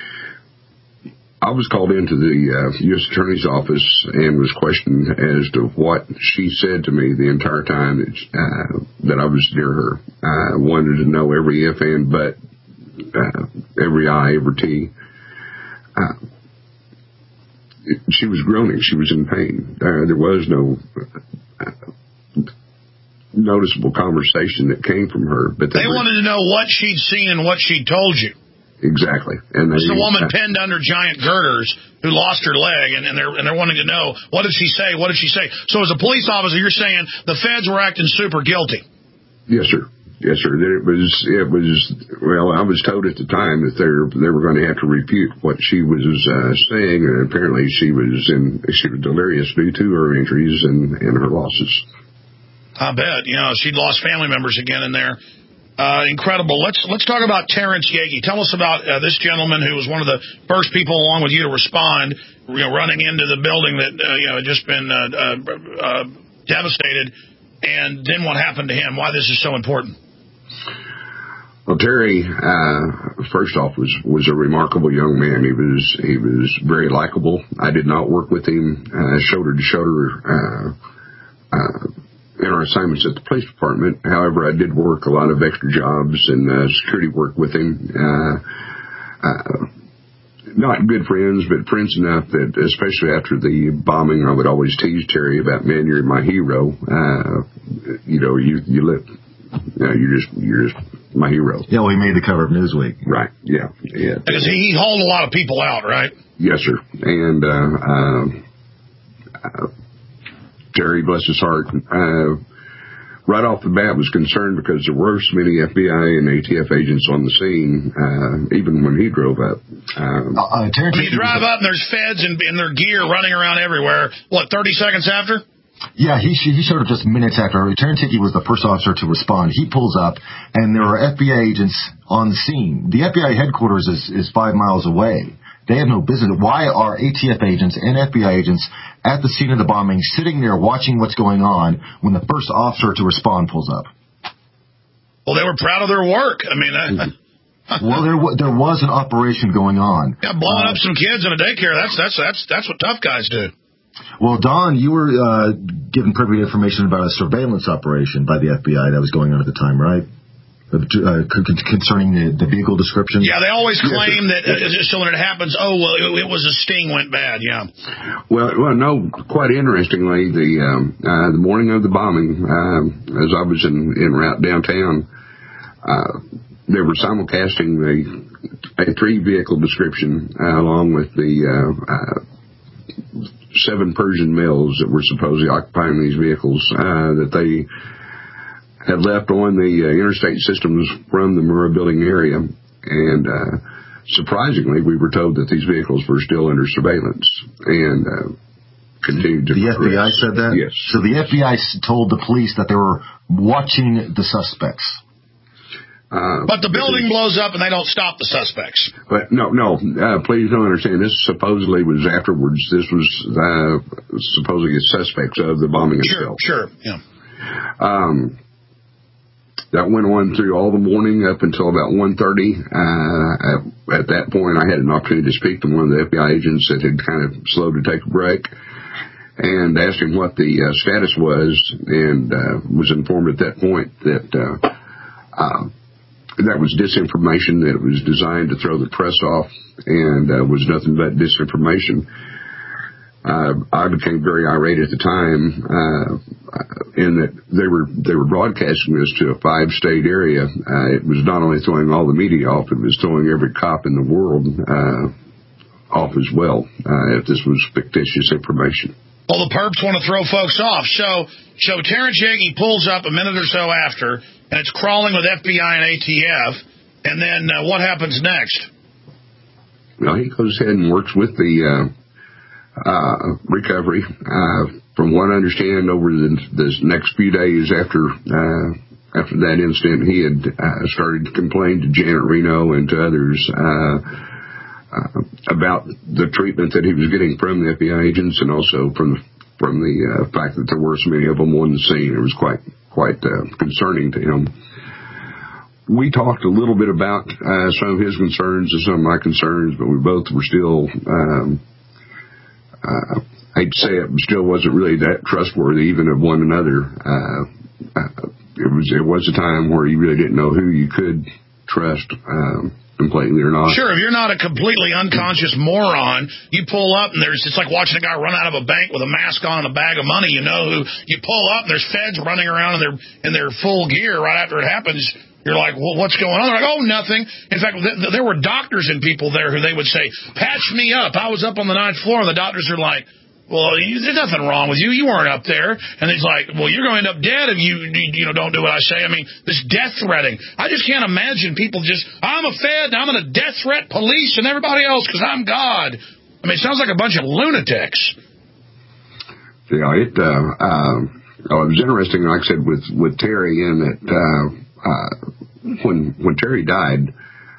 S7: I was called into the uh, U S Attorney's office and was questioned as to what she said to me the entire time that uh, that I was near her. I wanted to know every if and but, uh, every I, every T. Uh, She was groaning. She was in pain. Uh, there was no uh, noticeable conversation that came from her. But
S2: they, they wanted to know what she'd seen and what she'd told you.
S7: Exactly. And
S2: it's the woman uh, pinned under giant girders who lost her leg, and, and they're and they're wanting to know, what did she say? What did she say? So as a police officer, you're saying the feds were acting super guilty.
S7: Yes, sir. Yes, sir. It was, it was, well, I was told at the time that they they were going to have to refute what she was uh, saying, and apparently she was in, she was delirious due to her injuries and, and her losses.
S2: I bet. You know, she'd lost family members again in there. Uh, incredible. Let's, let's talk about Terrence Yeagy. Tell us about uh, this gentleman who was one of the first people along with you to respond, you know, running into the building that, uh, you know, had just been uh, uh, uh, devastated. And then what happened to him? Why this is so important?
S7: Well, Terry, uh, first off, was, was a remarkable young man. He was, he was very likable. I did not work with him, uh, shoulder to shoulder, uh, uh, in our assignments at the police department. However, I did work a lot of extra jobs and, uh, security work with him. Uh, uh, not good friends, but friends enough that, especially after the bombing, I would always tease Terry about, man, you're my hero. Uh, you know, you, you let, No, you're just you're just my hero.
S16: Yeah, well, he made the cover of Newsweek.
S7: Right. Yeah. Yeah.
S2: Because he hauled a lot of people out, right?
S7: Yes, sir. And uh, uh, uh, Terry, bless his heart, uh, right off the bat was concerned because there were so many F B I and A T F agents on the scene, uh, even when he drove up. Um,
S14: uh, uh,
S2: I mean, you drive up and there's feds in, in their gear running around everywhere. What, thirty seconds after?
S16: Yeah, he he showed up just minutes after. Lieutenant Hickey was the first officer to respond. He pulls up, and there are F B I agents on the scene. The F B I headquarters is, is five miles away. They have no business. Why are A T F agents and F B I agents at the scene of the bombing, sitting there watching what's going on when the first officer to respond pulls up?
S2: Well, they were proud of their work. I mean, uh,
S16: well, there w- there was an operation going on.
S2: Yeah, blowing
S16: uh,
S2: up some kids in a daycare. That's that's that's that's what tough guys do.
S16: Well, Don, you were uh, given privy information about a surveillance operation by the F B I that was going on at the time, right? Uh, concerning the, the vehicle description?
S2: Yeah, they always claim that uh, so when it happens, oh, well, it, it was a sting went bad, yeah.
S7: Well, well, no, quite interestingly, the um, uh, the morning of the bombing, uh, as I was in, in route downtown, uh, they were simulcasting the a three-vehicle description uh, along with the uh, uh, seven Persian males that were supposedly occupying these vehicles uh, that they had left on the uh, interstate systems from the Murrah building area. And uh, surprisingly, we were told that these vehicles were still under surveillance and uh, continued to
S16: The progress. F B I said that?
S7: Yes.
S16: So the F B I told the police that they were watching the suspects.
S7: Uh,
S2: but the building blows up and they don't stop the suspects.
S7: But no, no, uh, please don't understand. This supposedly was afterwards. This was uh, supposedly suspects of the bombing
S2: sure,
S7: itself.
S2: Sure, yeah.
S7: Um, That went on through all the morning up until about one thirty. Uh, at, at that point, I had an opportunity to speak to one of the F B I agents that had kind of slowed to take a break and asked him what the uh, status was, and uh, was informed at that point that uh, uh, that was disinformation, that it was designed to throw the press off, and uh, was nothing but disinformation. Uh, I became very irate at the time, uh, in that they were they were broadcasting this to a five-state area. Uh, it was not only throwing all the media off, it was throwing every cop in the world uh, off as well, uh, if this was fictitious information.
S2: Well, the perps want to throw folks off. So, so Terrence Yaggy pulls up a minute or so after, and it's crawling with F B I and A T F, and then uh, what happens next?
S7: Well, he goes ahead and works with the Uh, Uh, recovery. Uh, from what I understand, over the, the next few days after uh, after that incident, he had uh, started to complain to Janet Reno and to others uh, uh, about the treatment that he was getting from the F B I agents, and also from the, from the uh, fact that there were so many of them on the scene. It was quite quite uh, concerning to him. We talked a little bit about uh, some of his concerns and some of my concerns, but we both were still. Um, Uh, I'd say it still wasn't really that trustworthy, even of one another. Uh, uh, it was it was a time where you really didn't know who you could trust um, completely or not.
S2: Sure, if you're not a completely unconscious moron, you pull up and there's it's like watching a guy run out of a bank with a mask on and a bag of money. You know who you pull up and there's feds running around in their in their full gear right after it happens. You're like, well, what's going on? They're like, oh, nothing. In fact, th- there were doctors and people there who they would say, patch me up. I was up on the ninth floor, and the doctors are like, well, you, there's nothing wrong with you. You weren't up there. And he's like, well, you're going to end up dead if you, you know, don't do what I say. I mean, this death threatening. I just can't imagine people just, I'm a Fed, and I'm going to death threat police and everybody else because I'm God. I mean, it sounds like a bunch of lunatics.
S7: Yeah, it, uh, uh, oh, it was interesting, like I said, with, with Terry, in that, uh, Uh, when when Terry died,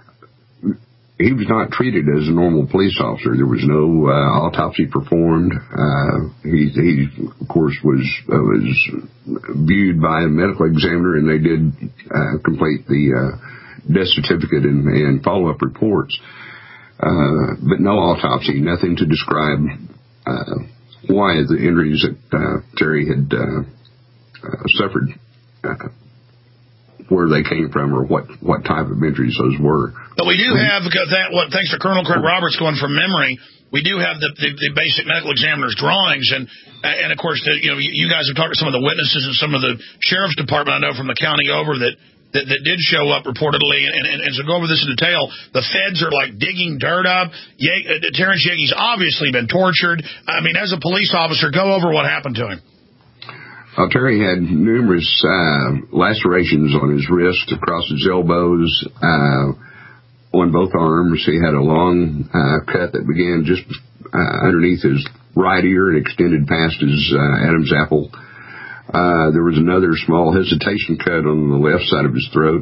S7: he was not treated as a normal police officer. There was no uh, autopsy performed. Uh, he, he, of course, was uh, was viewed by a medical examiner, and they did uh, complete the uh, death certificate and, and follow-up reports. Uh, but no autopsy, nothing to describe uh, why the injuries that uh, Terry had uh, uh, suffered. Uh, where they came from or what, what type of injuries those were.
S2: But we do have, because that, what, thanks to Colonel Craig Roberts going from memory, we do have the, the, the basic medical examiner's drawings. And, and of course, the, you know, you guys have talked to some of the witnesses and some of the sheriff's department, I know, from the county over that, that, that did show up reportedly. And, and, and so go over this in detail. The feds are like digging dirt up. Ye- uh, Terrence Yaggy's obviously been tortured. I mean, as a police officer, go over what happened to him.
S7: Uh, Terry had numerous uh, lacerations on his wrist, across his elbows, uh, on both arms. He had a long uh, cut that began just uh, underneath his right ear and extended past his uh, Adam's apple. Uh, there was another small hesitation cut on the left side of his throat.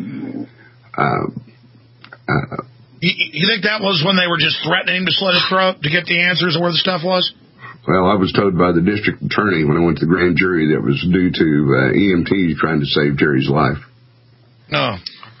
S7: Uh, uh,
S2: you, you think that was when they were just threatening him to slit his throat to get the answers of where the stuff was?
S7: Well, I was told by the district attorney when I went to the grand jury that was due to uh, E M Ts trying to save Terry's life.
S2: No.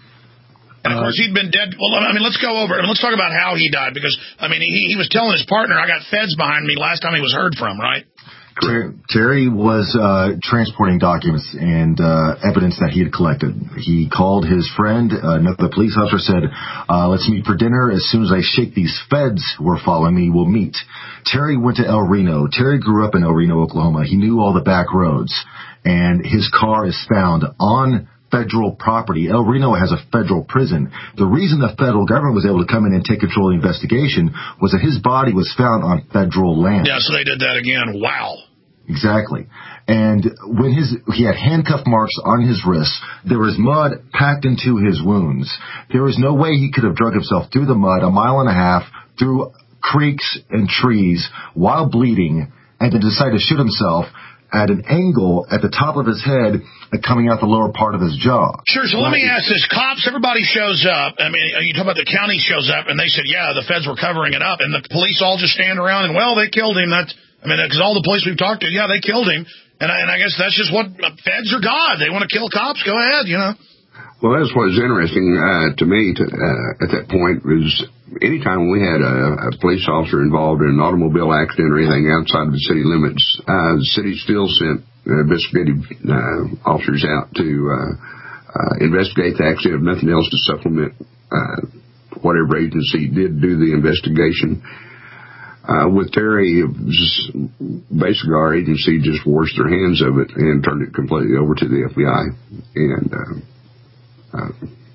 S2: And, of course, he'd been dead. Well, I mean, let's go over it. Let's talk about how he died, because, I mean, he, he was telling his partner, I got feds behind me last time he was heard from, right?
S16: Ter- Terry was uh, transporting documents and uh, evidence that he had collected. He called his friend. Uh, the police officer said, uh, let's meet for dinner. As soon as I shake these feds who are following me, we'll meet. Terry went to El Reno. Terry grew up in El Reno, Oklahoma. He knew all the back roads. And his car is found on federal property. El Reno has a federal prison. The reason the federal government was able to come in and take control of the investigation was that his body was found on federal land.
S2: Yeah, so they did that again. Wow.
S16: Exactly. And when his he had handcuff marks on his wrists, there was mud packed into his wounds. There was no way he could have drug himself through the mud a mile and a half, through creeks and trees, while bleeding, and then decide to shoot himself at an angle at the top of his head and coming out the lower part of his jaw.
S2: Sure, so let me ask this. Cops, everybody shows up. I mean, you talk about the county shows up, and they said, yeah, the feds were covering it up, and the police all just stand around and, well, they killed him. That's, I mean, because all the police we've talked to, yeah, they killed him. And I, and I guess that's just what, feds are God. They want to kill cops, go ahead, you know.
S7: Well, that's what was interesting uh, to me to, uh, at that point was anytime we had a, a police officer involved in an automobile accident or anything outside of the city limits, uh, the city still sent uh, investigative uh, officers out to uh, uh, investigate the accident, if nothing else, to supplement uh, whatever agency did do the investigation. Uh, with Terry, it was basically our agency just washed their hands of it and turned it completely over to the F B I. And uh, Uh,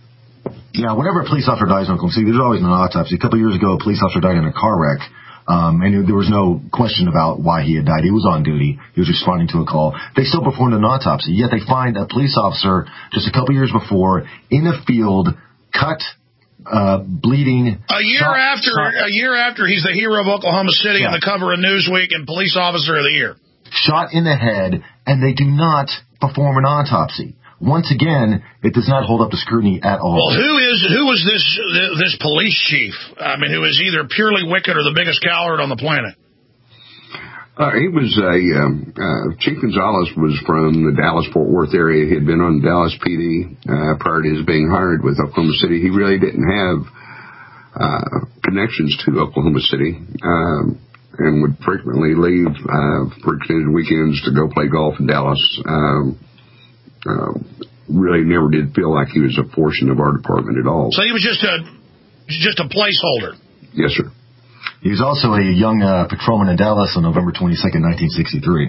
S16: yeah, whenever a police officer dies in Oklahoma City, there's always an autopsy. A couple of years ago, a police officer died in a car wreck, um, and there was no question about why he had died. He was on duty. He was responding to a call. They still performed an autopsy, yet they find a police officer just a couple of years before in a field, cut, uh, bleeding.
S2: A year shot, after, shot. a year after he's the hero of Oklahoma City yeah. on the cover of Newsweek and Police Officer of the Year.
S16: Shot in the head, and they do not perform an autopsy. Once again, it does not hold up to scrutiny at all.
S2: Well, who is who was this this police chief? I mean, who is either purely wicked or the biggest coward on the planet?
S7: Uh, he was a um, uh, Chief Gonzalez was from the Dallas-Fort Worth area. He had been on Dallas P D uh, prior to his being hired with Oklahoma City. He really didn't have uh, connections to Oklahoma City, um, and would frequently leave uh, for extended weekends to go play golf in Dallas. Um, Uh, really never did feel like he was a portion of our department at all.
S2: So he was just a just a placeholder.
S7: Yes, sir.
S16: He was also a young uh, patrolman in Dallas on November twenty-second, nineteen sixty-three.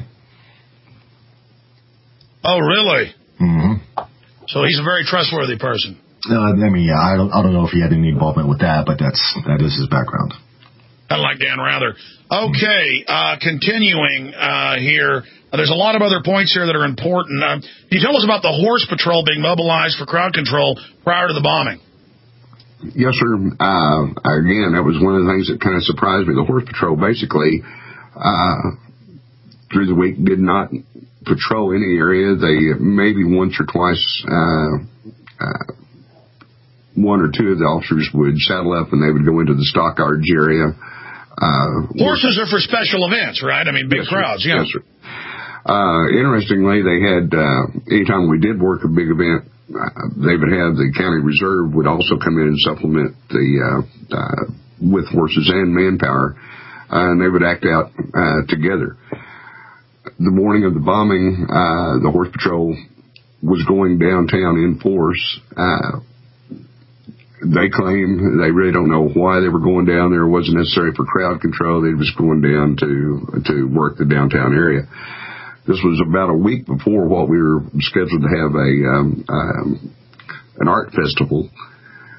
S2: Oh, really?
S16: Mm-hmm.
S2: So he's a very trustworthy person.
S16: Uh, I mean, yeah, I don't, I don't know if he had any involvement with that, but that's that is his background.
S2: Kind of like Dan Rather. Okay, uh, continuing uh, here. Uh, there's a lot of other points here that are important. Uh, can you tell us about the horse patrol being mobilized for crowd control prior to the bombing?
S7: Yes, sir. Uh, again, that was one of the things that kind of surprised me. The horse patrol basically, uh, through the week, did not patrol any area. They maybe once or twice, uh, uh, one or two of the officers would saddle up and they would go into the stockyards area. Uh,
S2: Horses are for special events, right? I mean, big
S7: yes,
S2: crowds,
S7: sir.
S2: yeah.
S7: Yes, sir. Uh, interestingly, they had, uh, anytime we did work a big event, uh, they would have the county reserve would also come in and supplement the, uh, uh, with horses and manpower, uh, and they would act out, uh, together. The morning of the bombing, uh, the horse patrol was going downtown in force. Uh, They claim they really don't know why they were going down there. It wasn't necessary for crowd control. They were just going down to to work the downtown area. This was about a week before what we were scheduled to have a um, um, an art festival.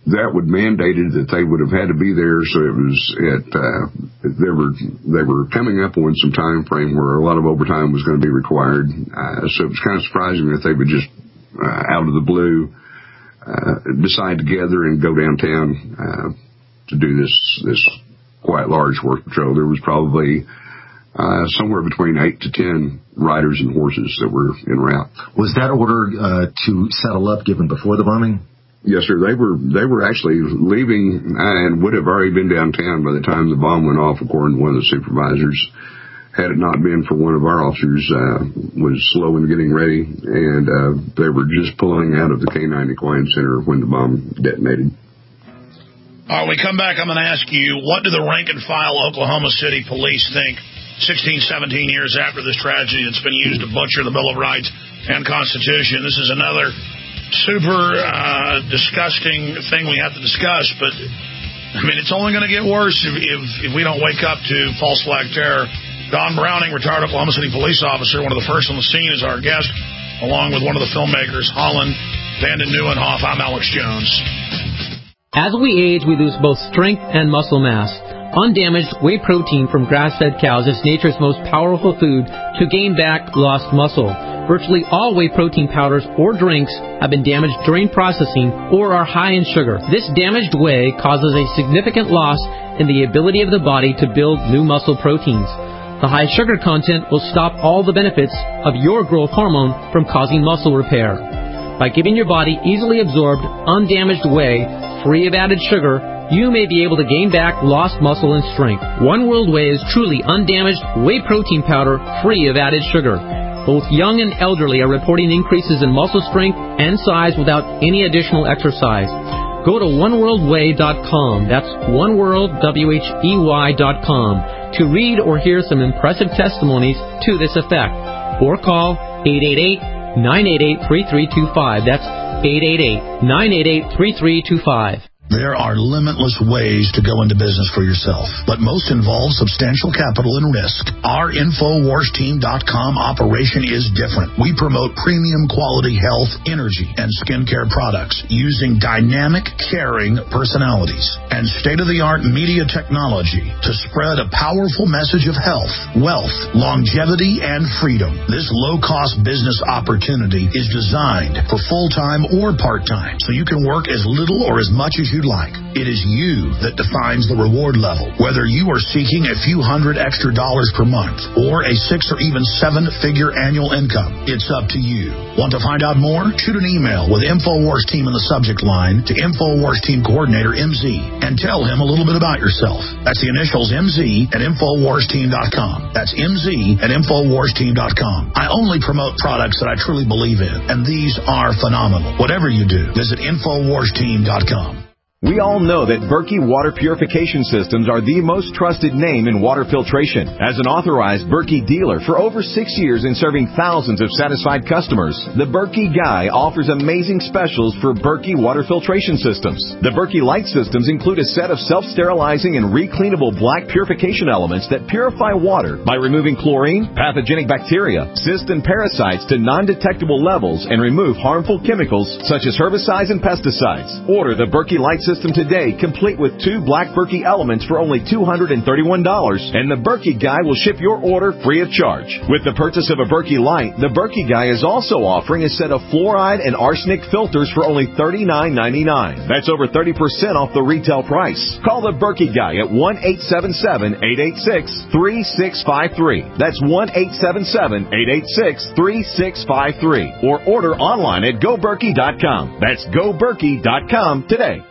S7: that would mandated that they would have had to be there. So it was at uh, they were they were coming up on some time frame where a lot of overtime was going to be required. Uh, so it was kind of surprising that they would just uh, out of the blue uh, decide to gather and go downtown uh, to do this this quite large horse patrol. There was probably uh, somewhere between eight to ten riders and horses that were en route.
S16: Was that order uh, to settle up given before the bombing?
S7: Yes, sir. They were they were actually leaving and would have already been downtown by the time the bomb went off, according to one of the supervisors. Had it not been for one of our officers uh, was slow in getting ready, and uh, they were just pulling out of the K nine Equine Center when the bomb detonated.
S2: All right, we come back, I'm going to ask you, what do the rank-and-file Oklahoma City police think sixteen, seventeen years after this tragedy that's been used to butcher the Bill of Rights and Constitution? This is another super uh, disgusting thing we have to discuss, but, I mean, it's only going to get worse if, if, if we don't wake up to false flag terror. Don Browning, retired Oklahoma City police officer, one of the first on the scene, is our guest, along with one of the filmmakers, Holland Vanden Nieuwenhof. I'm Alex Jones.
S15: As we age, we lose both strength and muscle mass. Undamaged whey protein from grass-fed cows is nature's most powerful food to gain back lost muscle. Virtually all whey protein powders or drinks have been damaged during processing or are high in sugar. This damaged whey causes a significant loss in the ability of the body to build new muscle proteins. The high sugar content will stop all the benefits of your growth hormone from causing muscle repair. By giving your body easily absorbed, undamaged whey, free of added sugar, you may be able to gain back lost muscle and strength. One World Whey is truly undamaged whey protein powder, free of added sugar. Both young and elderly are reporting increases in muscle strength and size without any additional exercise. Go to one world whey dot com, that's one world, W H E Y dot com, to read or hear some impressive testimonies to this effect. Or call eight eight eight, nine eight eight, three three two five, that's eight eight eight, nine eight eight, three three two five.
S10: There are limitless ways to go into business for yourself, but most involve substantial capital and risk. Our Infowars Team dot com operation is different. We promote premium quality health, energy, and skincare products using dynamic, caring personalities and state-of-the-art media technology to spread a powerful message of health, wealth, longevity, and freedom. This low-cost business opportunity is designed for full-time or part-time, so you can work as little or as much as you like. It is you that defines the reward level. Whether you are seeking a few hundred extra dollars per month or a six or even seven-figure annual income, it's up to you. Want to find out more? Shoot an email with Infowars Team in the subject line to Infowars Team Coordinator M Z and tell him a little bit about yourself. That's the initials M Z at Infowars Team dot com. That's M Z at Infowars Team dot com. I only promote products that I truly believe in, and these are phenomenal. Whatever you do, visit Infowars Team dot com.
S8: We all know that Berkey Water Purification Systems are the most trusted name in water filtration. As an authorized Berkey dealer for over six years and serving thousands of satisfied customers, the Berkey Guy offers amazing specials for Berkey Water Filtration Systems. The Berkey Light Systems include a set of self-sterilizing and recleanable black purification elements that purify water by removing chlorine, pathogenic bacteria, cysts, and parasites to non-detectable levels and remove harmful chemicals such as herbicides and pesticides. Order the Berkey Light System today, complete with two black Berkey elements for only two hundred thirty-one dollars, and the Berkey Guy will ship your order free of charge. With the purchase of a Berkey Light, the Berkey Guy is also offering a set of fluoride and arsenic filters for only thirty-nine ninety-nine. That's over thirty percent off the retail price. Call the Berkey Guy at one eight seven seven, eight eight six, three six five three. That's one eight seven seven, eight eight six, three six five three. Or order online at go berkey dot com. That's go berkey dot com today.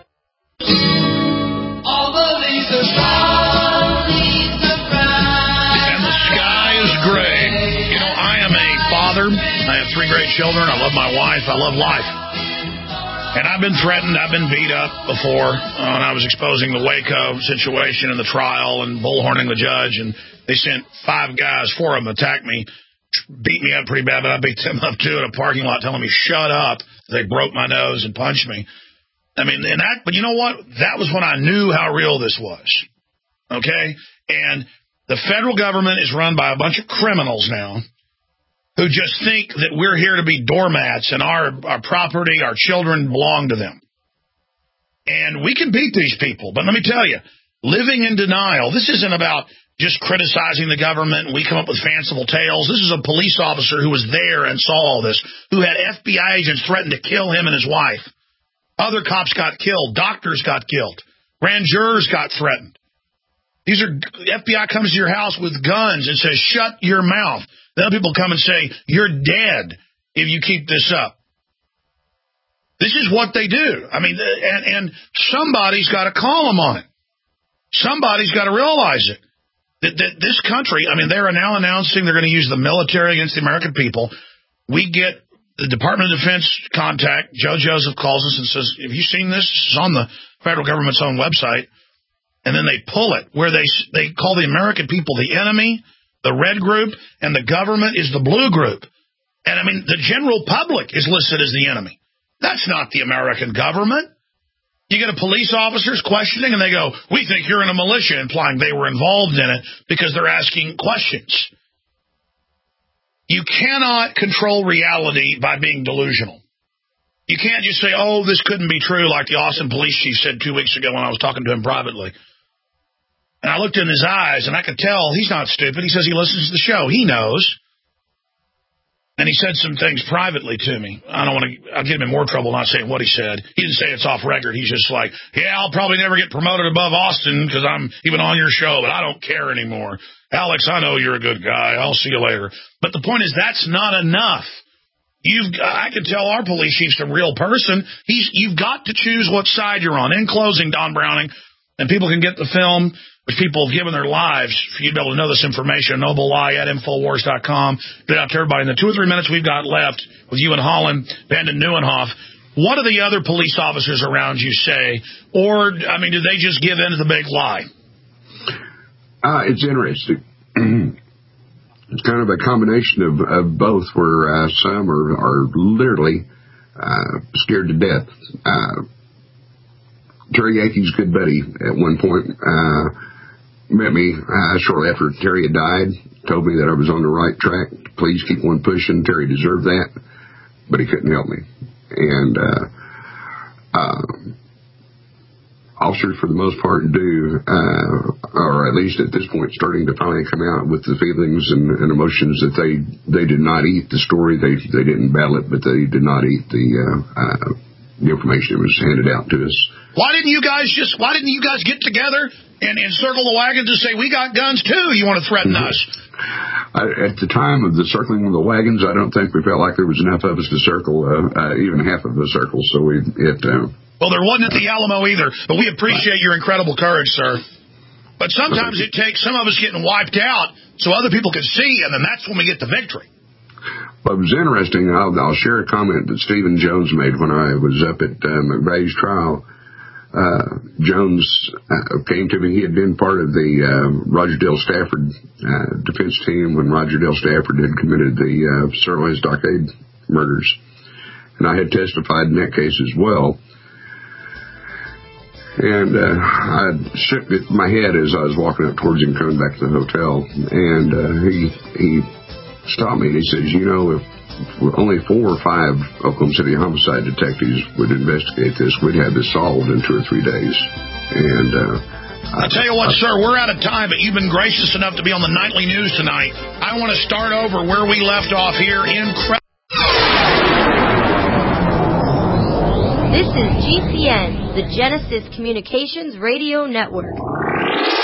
S2: All the leaves are brown, leaves are brown, and the sky is gray. You know, I am a father. I have three great children. I love my wife. I love life. And I've been threatened. I've been beat up before uh, when I was exposing the Waco situation and the trial and bullhorning the judge. And they sent five guys, four of them attacked me, beat me up pretty bad, but I beat them up too in a parking lot telling me, shut up. They broke my nose and punched me. I mean, and that, but you know what? That was when I knew how real this was. Okay? And the federal government is run by a bunch of criminals now who just think that we're here to be doormats and our, our property, our children belong to them. And we can beat these people. But let me tell you, living in denial, this isn't about just criticizing the government and we come up with fanciful tales. This is a police officer who was there and saw all this, who had F B I agents threaten to kill him and his wife. Other cops got killed. Doctors got killed. Grand jurors got threatened. These are, F B I comes to your house with guns and says, shut your mouth. Then people come and say, you're dead if you keep this up. This is what they do. I mean, and, and somebody's got to call them on it. Somebody's got to realize it. That, that this country, I mean, they're now announcing they're going to use the military against the American people. We get the Department of Defense contact. Joe Joseph calls us and says, have you seen this? This is on the federal government's own website. And then they pull it where they they call the American people the enemy, the red group, and the government is the blue group. And, I mean, the general public is listed as the enemy. That's not the American government. You get a police officers questioning, and they go, we think you're in a militia, implying they were involved in it because they're asking questions. You cannot control reality by being delusional. You can't just say, oh, this couldn't be true, like the Austin police chief said two weeks ago when I was talking to him privately. And I looked in his eyes, and I could tell he's not stupid. He says he listens to the show. He knows. And he said some things privately to me. I don't want to, I'll get him in more trouble not saying what he said. He didn't say it's off record. He's just like, yeah, I'll probably never get promoted above Austin because I'm even on your show, but I don't care anymore. Alex, I know you're a good guy. I'll see you later. But the point is, that's not enough. You've, I can tell our police chief's a real person. He's, you've got to choose what side you're on. In closing, Don Browning, and people can get the film, which people have given their lives for you to be able to know this information. Noble Lie at Infowars dot com. Get out to everybody. In the two or three minutes we've got left with you and Holland, Vanden Neuenhoff, what do the other police officers around you say? Or, I mean, do they just give in to the big lie?
S7: Uh, it's interesting. It's kind of a combination of, of both, where uh, some are, are literally uh, scared to death. Uh, Terry Yankee's good buddy at one point uh, met me uh, shortly after Terry had died, told me that I was on the right track. Please keep on pushing. Terry deserved that, but he couldn't help me. And uh, uh, officers, for the most part, do, uh, or at least at this point, starting to finally come out with the feelings and, and emotions that they they did not eat the story. They they didn't battle it, but they did not eat the uh, uh, the information that was handed out to us.
S2: Why didn't you guys just, why didn't you guys get together and, and circle the wagons and say, we got guns too, you want to threaten us?
S7: I, at the time of the circling of the wagons, I don't think we felt like there was enough of us to circle, uh, uh, even half of the circle, so we, it... Uh,
S2: well, there wasn't at the Alamo either, but we appreciate your incredible courage, sir. But sometimes it takes some of us getting wiped out so other people can see, and then that's when we get the victory.
S7: Well, it was interesting. I'll, I'll share a comment that Stephen Jones made when I was up at uh, McVeigh's trial. Uh, Jones uh, came to me. He had been part of the uh, Roger Dale Stafford uh, defense team when Roger Dale Stafford had committed the uh, Sirloin Stockade murders. And I had testified in that case as well. And uh, I shook my head as I was walking up towards him coming back to the hotel. And uh, he he stopped me and he says, you know, if only four or five Oklahoma City homicide detectives would investigate this, we'd have this solved in two or three days. And uh,
S2: I'll tell you what, I, sir, we're out of time, but you've been gracious enough to be on the nightly news tonight. I want to start over where we left off here. Incredible.
S17: This is G C N, the Genesis Communications Radio Network.